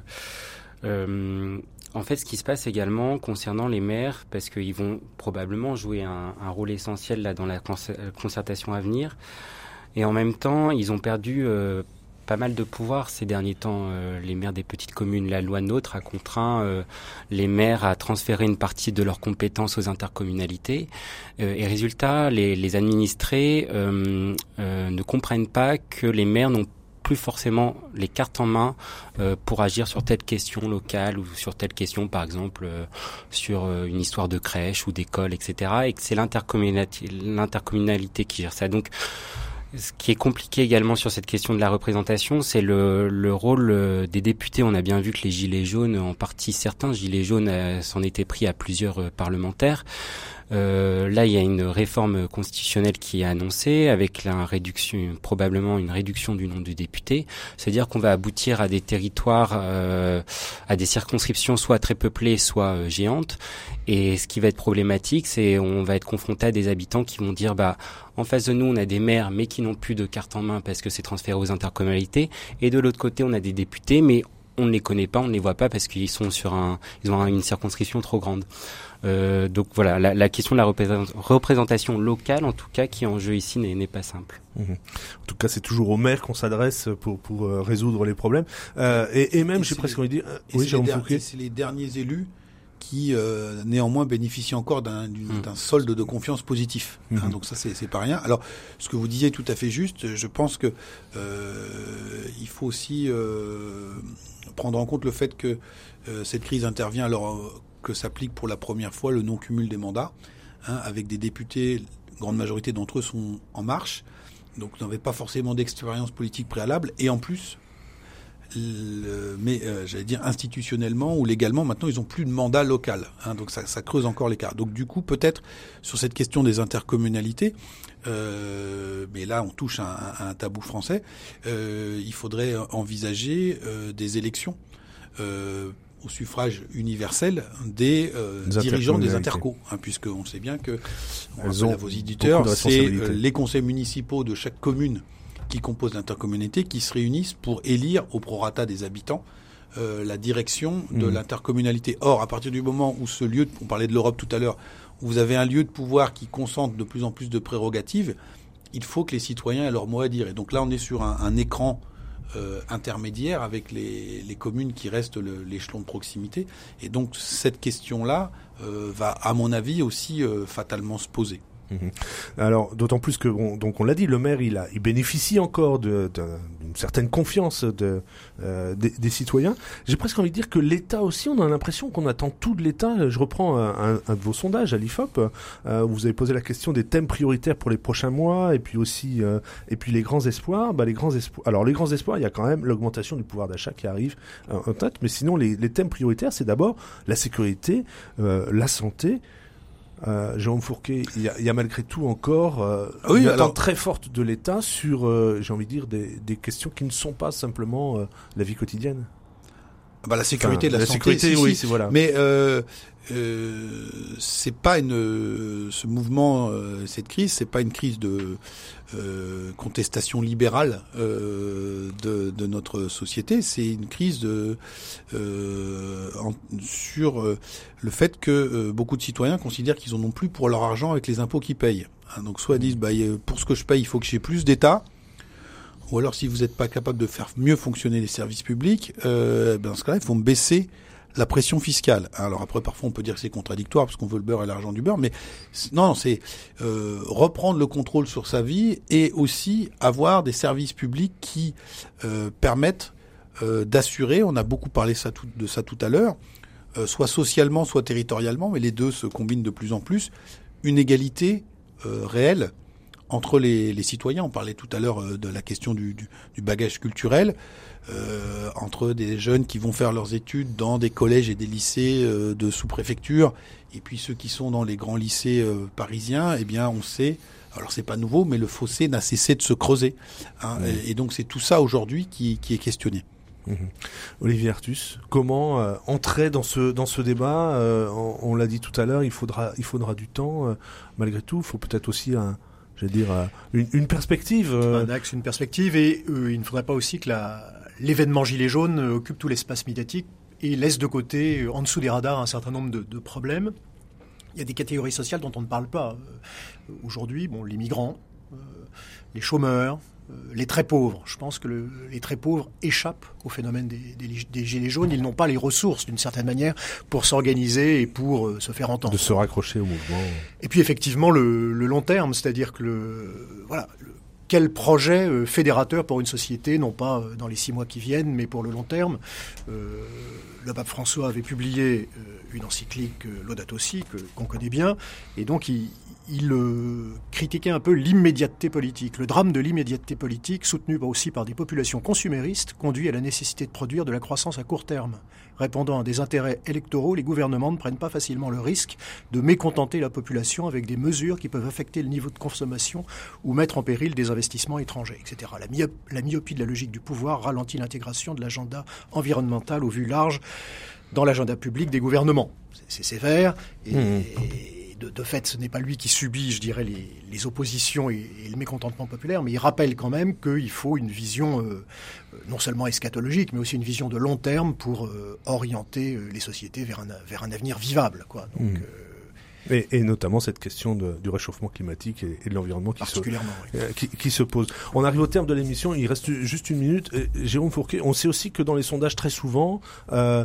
euh, en fait ce qui se passe également concernant les maires, parce qu'ils vont probablement jouer un, un rôle essentiel là dans la concertation à venir, et en même temps ils ont perdu euh, pas mal de pouvoir ces derniers temps. Euh, les maires des petites communes, la loi NOTRe a contraint euh, les maires à transférer une partie de leurs compétences aux intercommunalités. Euh, et résultat, les, les administrés euh, euh, ne comprennent pas que les maires n'ont plus forcément les cartes en main euh, pour agir sur telle question locale ou sur telle question, par exemple, euh, sur euh, une histoire de crèche ou d'école, et cetera. Et que c'est l'intercommunalité, l'intercommunalité qui gère ça. Donc, ce qui est compliqué également sur cette question de la représentation, c'est le, le rôle des députés. On a bien vu que les gilets jaunes, en partie certains gilets jaunes, euh, s'en étaient pris à plusieurs euh, parlementaires. Euh, là, il y a une réforme constitutionnelle qui est annoncée avec la réduction, probablement une réduction du nombre de députés. C'est-à-dire qu'on va aboutir à des territoires, euh, à des circonscriptions soit très peuplées, soit euh, géantes. Et ce qui va être problématique, c'est on va être confronté à des habitants qui vont dire, bah, en face de nous, on a des maires, mais qui n'ont plus de carte en main parce que c'est transféré aux intercommunalités. Et de l'autre côté, on a des députés, mais on ne les connaît pas, on ne les voit pas parce qu'ils sont sur un, ils ont une circonscription trop grande. Euh, donc voilà, la, la question de la représentation locale, en tout cas, qui est en jeu ici, n'est, n'est pas simple. Mmh. En tout cas, c'est toujours aux maires qu'on s'adresse pour pour euh, résoudre les problèmes. Euh, et, et même, et j'ai presque envie de dire, euh, oui, c'est, les der- c'est les derniers élus qui euh, néanmoins bénéficient encore d'un, mmh. d'un solde de confiance positif. Mmh. Hein, donc ça, c'est, c'est pas rien. Alors, ce que vous disiez est tout à fait juste. Je pense que euh, il faut aussi euh, prendre en compte le fait que euh, cette crise intervient alors euh, que s'applique pour la première fois le non-cumul des mandats, hein, avec des députés, grande majorité d'entre eux sont en marche, donc n'avaient pas forcément d'expérience politique préalable, et en plus, le, mais euh, j'allais dire institutionnellement ou légalement, maintenant ils n'ont plus de mandat local, hein, donc ça, ça creuse encore l'écart. Donc du coup, peut-être sur cette question des intercommunalités, euh, mais là on touche à un, à un tabou français, euh, il faudrait envisager euh, des élections euh, au suffrage universel des euh, dirigeants des intercos, hein, puisque on sait bien que, on rappelle à vos éditeurs, c'est euh, les conseils municipaux de chaque commune qui composent l'intercommunalité qui se réunissent pour élire au prorata des habitants euh, la direction de mmh. l'intercommunalité. Or, à partir du moment où ce lieu, on parlait de l'Europe tout à l'heure, où vous avez un lieu de pouvoir qui concentre de plus en plus de prérogatives, il faut que les citoyens aient leur mot à dire. Et donc là, on est sur un, un écran euh, intermédiaire avec les, les communes qui restent le, l'échelon de proximité. Et donc cette question-là euh, va, à mon avis, aussi euh, fatalement se poser. Alors, d'autant plus que, bon, donc on l'a dit, le maire, il a, il bénéficie encore de, de, d'une certaine confiance de, euh, des, des citoyens. J'ai presque envie de dire que l'État aussi, on a l'impression qu'on attend tout de l'État. Je reprends un, un de vos sondages à l'I F O P. Euh, vous avez posé la question des thèmes prioritaires pour les prochains mois, et puis aussi, euh, et puis les grands espoirs. Bah, les grands espoirs. Alors, les grands espoirs, il y a quand même l'augmentation du pouvoir d'achat qui arrive euh, en tête. Mais sinon, les, les thèmes prioritaires, c'est d'abord la sécurité, euh, la santé. Euh, Jérôme Fourquet, il y, a, il y a malgré tout encore euh, oui, une attente alors... très forte de l'État sur, euh, j'ai envie de dire, des, des questions qui ne sont pas simplement euh, la vie quotidienne. Bah, la sécurité, enfin, la, la santé, sécurité, si, oui, si. c'est voilà. Mais euh, euh, c'est pas une, ce mouvement, euh, cette crise, c'est pas une crise de euh, contestation libérale euh, de, de notre société. C'est une crise de euh, en, sur euh, le fait que euh, beaucoup de citoyens considèrent qu'ils en ont plus pour leur argent avec les impôts qu'ils payent. Hein, donc soit ils disent, bah, pour ce que je paye, il faut que j'ai plus d'État. Ou alors, si vous n'êtes pas capable de faire mieux fonctionner les services publics, euh, ben dans ce cas-là, il faut baisser la pression fiscale. Alors après, parfois, on peut dire que c'est contradictoire parce qu'on veut le beurre et l'argent du beurre, mais non, c'est euh, reprendre le contrôle sur sa vie et aussi avoir des services publics qui euh, permettent euh, d'assurer. On a beaucoup parlé ça tout, de ça tout à l'heure, euh, soit socialement, soit territorialement, mais les deux se combinent de plus en plus. Une égalité euh, réelle entre les, les citoyens. On parlait tout à l'heure euh, de la question du, du, du bagage culturel, euh, entre des jeunes qui vont faire leurs études dans des collèges et des lycées euh, de sous-préfecture, et puis ceux qui sont dans les grands lycées euh, parisiens, eh bien on sait, alors c'est pas nouveau, mais le fossé n'a cessé de se creuser. Hein, oui. et, et donc c'est tout ça aujourd'hui qui, qui est questionné. Mmh. Olivier Artus, comment euh, entrer dans ce dans ce débat euh, on, on l'a dit tout à l'heure, il faudra il faudra du temps. Euh, malgré tout, il faut peut-être aussi un Je veux dire, une, une perspective. Euh... Un axe, une perspective, et euh, il ne faudrait pas aussi que la, l'événement Gilets jaunes occupe tout l'espace médiatique et laisse de côté, euh, en dessous des radars, un certain nombre de, de problèmes. Il y a des catégories sociales dont on ne parle pas. Euh, aujourd'hui, bon, les migrants, euh, les chômeurs, euh, les très pauvres. Je pense que le, les très pauvres échappent au phénomène des, des, des Gilets jaunes. Ils n'ont pas les ressources, d'une certaine manière, pour s'organiser et pour euh, se faire entendre. De se raccrocher au mouvement. Et puis, effectivement, le, le long terme, c'est-à-dire que le, voilà, le, quel projet euh, fédérateur pour une société, non pas euh, dans les six mois qui viennent, mais pour le long terme. Euh, le pape François avait publié euh, une encyclique, euh, Laudato Si, que, qu'on connaît bien, et donc il, il euh, critiquait un peu l'immédiateté politique. Le drame de l'immédiateté politique, soutenu aussi par des populations consuméristes, conduit à la nécessité de produire de la croissance à court terme. Répondant à des intérêts électoraux, les gouvernements ne prennent pas facilement le risque de mécontenter la population avec des mesures qui peuvent affecter le niveau de consommation ou mettre en péril des investissements étrangers, et cetera. La, myop- la myopie de la logique du pouvoir ralentit l'intégration de l'agenda environnemental au vu large dans l'agenda public des gouvernements. C'est, c'est sévère et, mmh. et de, de fait, ce n'est pas lui qui subit, je dirais, les, les oppositions et, et le mécontentement populaire, mais il rappelle quand même qu'il faut une vision euh, non seulement eschatologique, mais aussi une vision de long terme pour euh, orienter euh, les sociétés vers un, vers un avenir vivable, quoi. Donc, mmh. euh, Et, et notamment cette question de, du réchauffement climatique et, et de l'environnement qui se, oui. euh, qui, qui se pose. On arrive au terme de l'émission, il reste juste une minute. Et Jérôme Fourquet, on sait aussi que dans les sondages, très souvent, euh,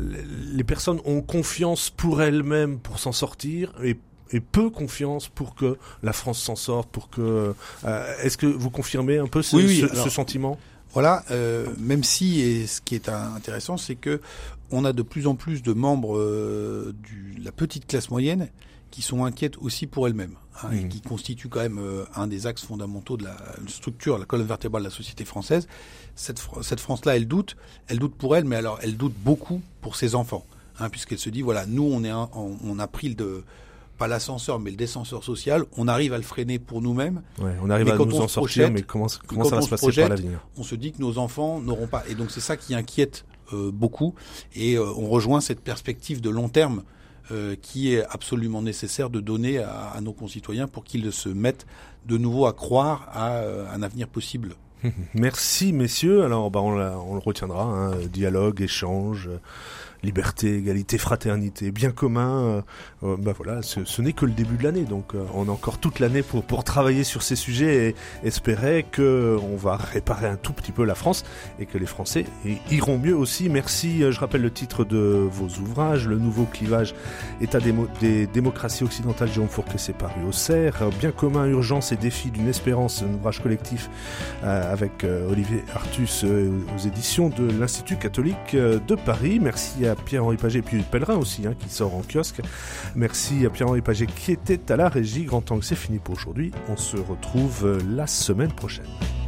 les personnes ont confiance pour elles-mêmes pour s'en sortir et, et peu confiance pour que la France s'en sorte, pour que... Euh, est-ce que vous confirmez un peu ce, oui, oui, ce, alors, ce sentiment ? Voilà, euh, même si, et ce qui est intéressant, c'est que on a de plus en plus de membres euh, de la petite classe moyenne qui sont inquiètes aussi pour elles-mêmes, hein, mmh. et qui constituent quand même euh, un des axes fondamentaux de la structure, la colonne vertébrale de la société française. Cette, cette France-là, elle doute, elle doute pour elle, mais alors elle doute beaucoup pour ses enfants, hein, puisqu'elle se dit, voilà, nous, on, est un, on, on a pris le... De, pas l'ascenseur, mais le descenseur social, on arrive à le freiner pour nous-mêmes. Ouais, on arrive à nous en sortir, projette, mais comment, comment ça va se passer projette, par l'avenir ? On se dit que nos enfants n'auront pas. Et donc c'est ça qui inquiète euh, beaucoup. Et euh, on rejoint cette perspective de long terme euh, qui est absolument nécessaire de donner à, à nos concitoyens pour qu'ils se mettent de nouveau à croire à euh, un avenir possible. Merci messieurs. Alors bah, on, on le retiendra, hein, dialogue, échange... liberté, égalité, fraternité, bien commun. Euh, euh, ben voilà, ce, ce n'est que le début de l'année, donc euh, on a encore toute l'année pour pour travailler sur ces sujets et espérer que on va réparer un tout petit peu la France et que les Français iront mieux aussi. Merci. Je rappelle le titre de vos ouvrages, Le nouveau clivage, État des, des démocraties occidentales, Jérôme Fourquet, c'est paru au Cerf. Bien commun, urgence et défi d'une espérance, un ouvrage collectif euh, avec euh, Olivier Artus euh, aux éditions de l'Institut catholique de Paris. Merci à Pierre-Henri Paget, et puis Pèlerin aussi, hein, qui sort en kiosque. Merci à Pierre-Henri Paget qui était à la régie. Grand Angle, c'est fini pour aujourd'hui. On se retrouve la semaine prochaine.